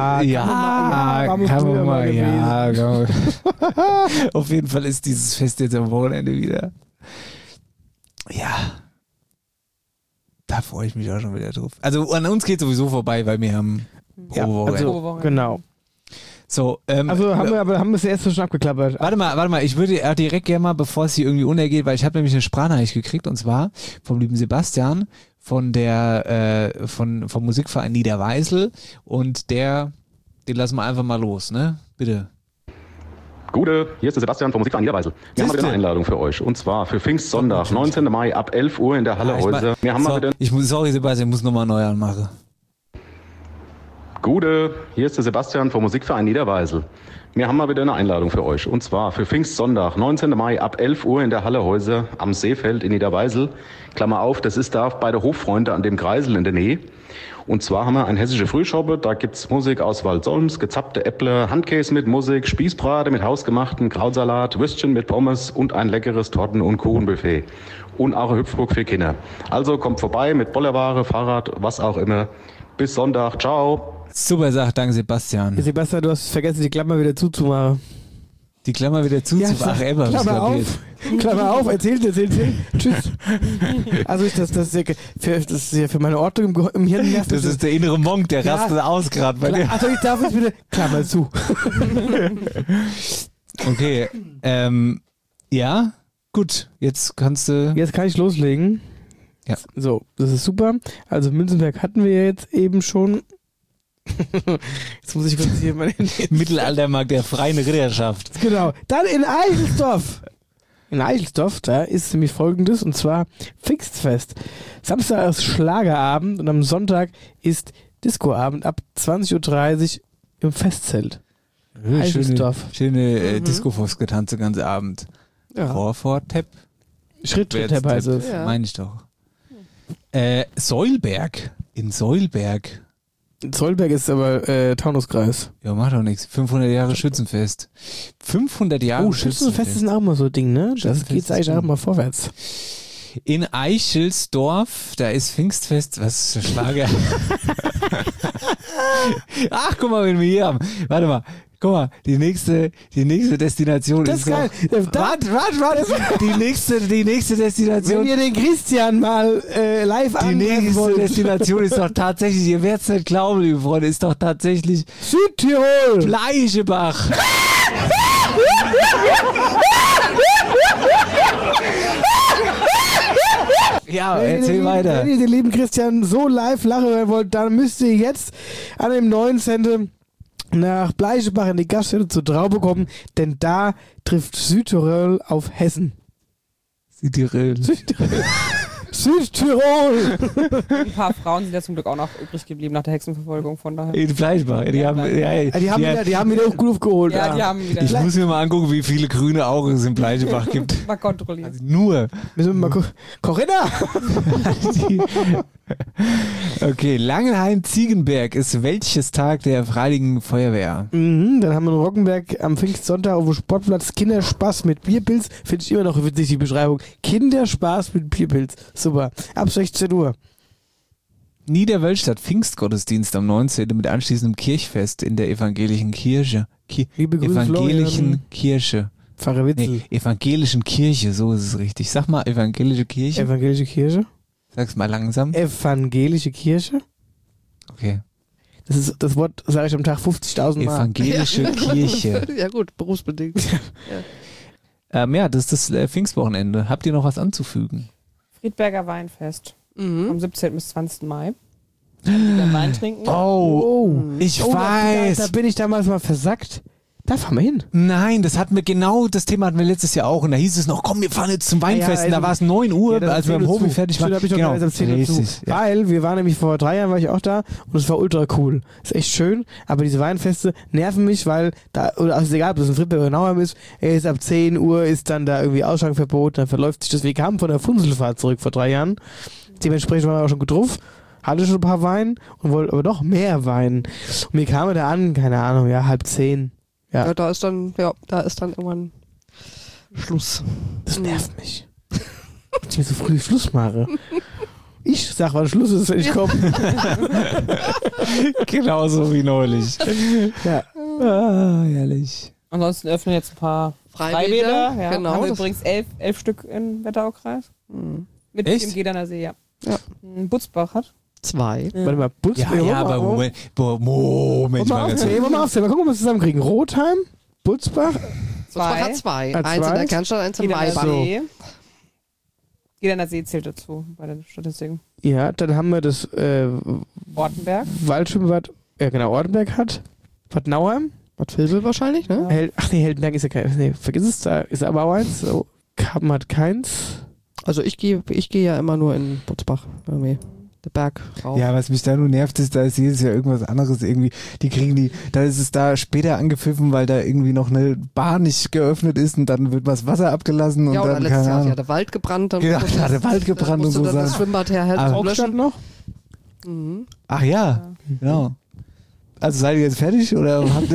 kann man mal. Auf jeden Fall ist dieses Fest jetzt am Wochenende wieder. Ja. Da freue ich mich auch schon wieder drauf. Also an uns geht sowieso vorbei, weil wir haben Probewochenende. Genau. So, also haben wir es erst schon abgeklappert. Warte mal, ich würde direkt gerne mal, bevor es hier irgendwie untergeht, weil ich habe nämlich eine Sprachnachricht gekriegt und zwar vom lieben Sebastian vom Musikverein Niederweisel und den lassen wir einfach mal los, ne? Bitte. Gute, hier ist der Sebastian vom Musikverein Niederweisel. Wir haben wieder eine Einladung für euch und zwar für Pfingstsonntag, 19. Mai ab 11 Uhr in der Halle Häuser. Sorry Sebastian, ich muss nochmal neu anmachen. Gute, hier ist der Sebastian vom Musikverein Niederweisel. Wir haben mal wieder eine Einladung für euch. Und zwar für Pfingstsonntag, 19. Mai ab 11 Uhr in der Halle Häuser am Seefeld in Niederweisel. Klammer auf, das ist da bei der Hoffreunde an dem Kreisel in der Nähe. Und zwar haben wir ein hessische Frühschoppe, da gibt's Musik aus Waldsolms, gezappte Äpple, Handkäse mit Musik, Spießbrate mit hausgemachten Krautsalat, Würstchen mit Pommes und ein leckeres Torten- und Kuchenbuffet. Und auch eine Hüpfburg für Kinder. Also kommt vorbei mit Bollerware, Fahrrad, was auch immer. Bis Sonntag, ciao. Super Sache, danke Sebastian. Sebastian, du hast vergessen, die Klammer wieder zuzumachen. Die Klammer wieder zuzumachen? Ja, Klammer auf, erzählt. Tschüss. Also das ist ja für meine Ordnung im Hirn. Das ist der innere Monk, der rastet aus gerade bei dir. Also ich darf jetzt bitte Klammer zu. Okay, ja, gut, jetzt kannst du... Jetzt kann ich loslegen. Ja. So, das ist super. Also Münzenberg hatten wir jetzt eben schon. Jetzt muss ich kurz hier mal Mittelaltermarkt der freien Ritterschaft. Genau. Dann in Eichelsdorf. In Eichelsdorf, da ist nämlich Folgendes, und zwar Pfingstfest. Samstag ist Schlagerabend und am Sonntag ist Discoabend ab 20.30 Uhr im Festzelt. Eichelsdorf. Schöne Disco-Fox-Getanze den ganzen Abend. Ja. Vortepp. Schritt-Tepp heißt es. Ja. Meine ich doch. Säulberg. In Säulberg. Zollberg ist aber Taunuskreis. Ja, macht doch nichts. 500 Jahre Schützenfest. 500 Jahre Schützenfest ist auch mal so ein Ding, ne? Das geht eigentlich auch mal vorwärts. In Eichelsdorf, da ist Pfingstfest. Was ist der Schlager? Ach, guck mal, wen wir hier haben. Warte mal. Guck mal, die nächste Destination das ist geil. Warte. Die nächste Destination. Wenn ihr den Christian mal live antreffen wollt. Die nächste Destination ist doch tatsächlich, ihr werdet es nicht glauben, liebe Freunde, ist doch tatsächlich Südtirol. Bleichebach. Ja, erzähl weiter. Wenn ihr den lieben Christian so live lachen hören wollt, dann müsst ihr jetzt an dem 19. nach Bleichebach in die Gaststätte zur Traube kommen, denn da trifft Südtirol auf Hessen. Südtirol. Südtirol! Ein paar Frauen sind ja zum Glück auch noch übrig geblieben nach der Hexenverfolgung, von daher. In Fleischbach. Die haben wieder auch gut aufgeholt. Ja, die haben wieder. Ich muss mir mal angucken, wie viele grüne Augen es in Fleischbach gibt. Mal kontrollieren. Also nur. Müssen wir mal Corinna! Okay, Langenhain-Ziegenberg ist welches Tag der Freiwilligen Feuerwehr? Dann haben wir in Rockenberg am Pfingstsonntag auf dem Sportplatz Kinderspaß mit Bierpilz. Finde ich immer noch witzig, die Beschreibung. Kinderspaß mit Bierpilz. Super. Ab 16 Uhr. Niederwölstadt Pfingstgottesdienst am 19. mit anschließendem Kirchfest in der evangelischen Kirche. Kirche. Pfarrer Witzel. Evangelischen Kirche, so ist es richtig. Sag mal evangelische Kirche. Evangelische Kirche. Sag's mal langsam. Evangelische Kirche. Okay. Das Wort sage ich am Tag 50.000 Mal. Evangelische Kirche. Ja gut, berufsbedingt. Ja, das ist das Pfingstwochenende. Habt ihr noch was anzufügen? Friedberger Weinfest. Vom 17. bis 20. Mai. Der Wein trinken. Ich weiß. Da bin ich damals mal versackt. Da fahren wir hin. Nein, das Thema hatten wir letztes Jahr auch und da hieß es noch, komm, wir fahren jetzt zum Weinfest. Und da war es 9 Uhr, als wir im Hobby fertig waren. Genau. Weil wir waren nämlich vor 3 Jahren, war ich auch da und es war ultra cool. Ist echt schön, aber diese Weinfeste nerven mich, weil da, oder also egal, ob das in Friedberg oder Nauheim ist, ab 10 Uhr ist dann da irgendwie Ausschank dann verläuft sich das. Wir kamen von der Funselfahrt zurück vor 3 Jahren. Dementsprechend waren wir auch schon gut drauf. Hatte schon ein paar Wein und wollte aber noch mehr Wein. Und wir kamen da an, keine Ahnung, 9:30. Ja, da ist dann irgendwann Schluss. Das nervt mich. Dass ich so früh Schluss mache. Ich sag, wann Schluss ist, wenn ich komme. Genauso wie neulich. Ja. Herrlich. Ansonsten öffnen jetzt ein paar Freibäder. Ja, genau. Haben wir übrigens 11 Stück im Wetteraukreis. Mit dem Gederner See, ja. Butzbach hat 2. Warte mal, Butzbach. Ja, aber Moment mal. Mal gucken, ob wir es zusammenkriegen. Rotheim, Butzbach. Butzbach hat 2. Eins in der Kernstadt, eins im Maibach. Gederner See zählt dazu bei den Statistiken. Ja, dann haben wir das Ortenberg. Waldschwimmbad, Ortenberg hat. Bad Nauheim. Bad Vilbel wahrscheinlich, ne? Heldenberg ist ja kein. Nee, vergiss es, da ist aber auch eins. So, Kappen hat keins. Also ich gehe ja immer nur in Butzbach irgendwie. Der Berg rauf. Ja, was mich da nur nervt, ist, da ist jedes Jahr irgendwas anderes irgendwie. Da ist es da später angepfiffen, weil da irgendwie noch eine Bahn nicht geöffnet ist und dann wird mal das Wasser abgelassen und ja, oder dann letztes Jahr hat der Wald gebrannt. Dann ja, der Wald gebrannt und so. Dann das Schwimmbad herhalten. noch? Ach ja, genau. Also seid ihr jetzt fertig oder habt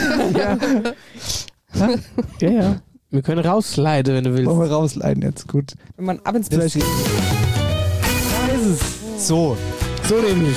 ihr... Ja. Wir können rausleiten, wenn du willst. Wollen wir rausleiten jetzt, gut. Wenn man ab ins Fleisch geht. Da ist es. So nämlich.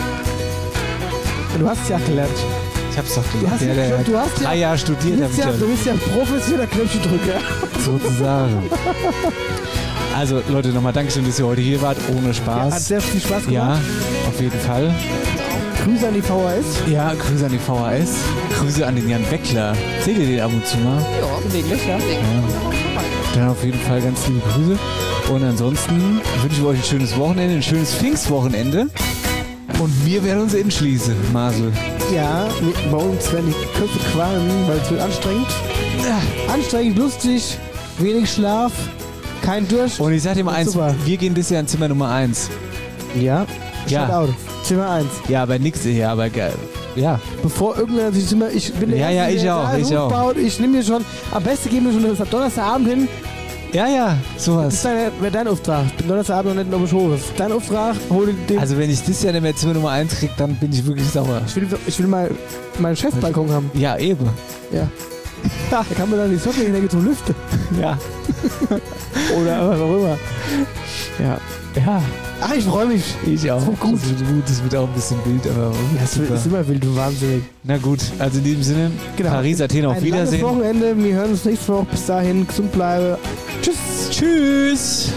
Du hast es ja gelernt. Ich hab's doch gelernt. Du hast 3 Jahre studiert. Du bist ja professioneller Knöpfchendrücker. Sozusagen. Also Leute, nochmal Dankeschön, dass ihr heute hier wart. Ohne Spaß. Hat sehr viel Spaß gemacht. Ja, auf jeden Fall. Grüße an die VHS. Ja, Grüße an die VHS. Grüße an den Jan Weckler. Seht ihr den ab und zu mal? Ja, gelegentlich, ja. Dann auf jeden Fall ganz liebe Grüße. Und ansonsten wünsche ich euch ein schönes Wochenende, ein schönes Pfingstwochenende. Und wir werden uns entschließen, Marcel. Ja, bei uns werden die Köpfe qualmen, weil es wird anstrengend. Anstrengend, lustig, wenig Schlaf, kein Durst. Und ich sag dir mal eins, wir gehen das Jahr in Zimmer Nummer 1. Ja, ja. Zimmer 1. Ja, aber nix hier, aber geil. Ja. Bevor irgendwer sich Zimmer, ich bin der Erste, ich auch. Ich nehme mir schon, am besten gehen wir schon das Donnerstagabend hin. Ja, sowas. Das wäre dein Auftrag. Ich bin Donnerstagabend noch nicht in Oberschhof. Dein Auftrag, hol den... Also wenn ich das Jahr nicht mehr Zimmer Nummer 1 kriege, dann bin ich wirklich sauer. Ich will mal meinen Chefbalkon haben. Ja, eben. Ja. Da kann man dann die Socken hinlegen zum Lüften. Ja. Oder was auch immer. Ja. Ach, ich freue mich. Ich auch. So gut. Das wird auch ein bisschen wild, aber ja, ist immer wild und wahnsinnig. Na gut, also in diesem Sinne, genau. Paris, Athen, auf Wiedersehen. Ein Wochenende, wir hören uns nächste Woche. Bis dahin, gesund bleiben. Tschüss. Tschüss.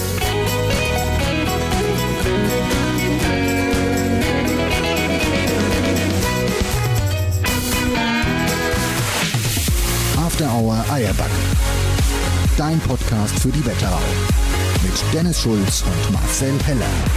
After Hour Eierback. Dein Podcast für die Wetterau. Mit Dennis Schulz und Marcel Heller.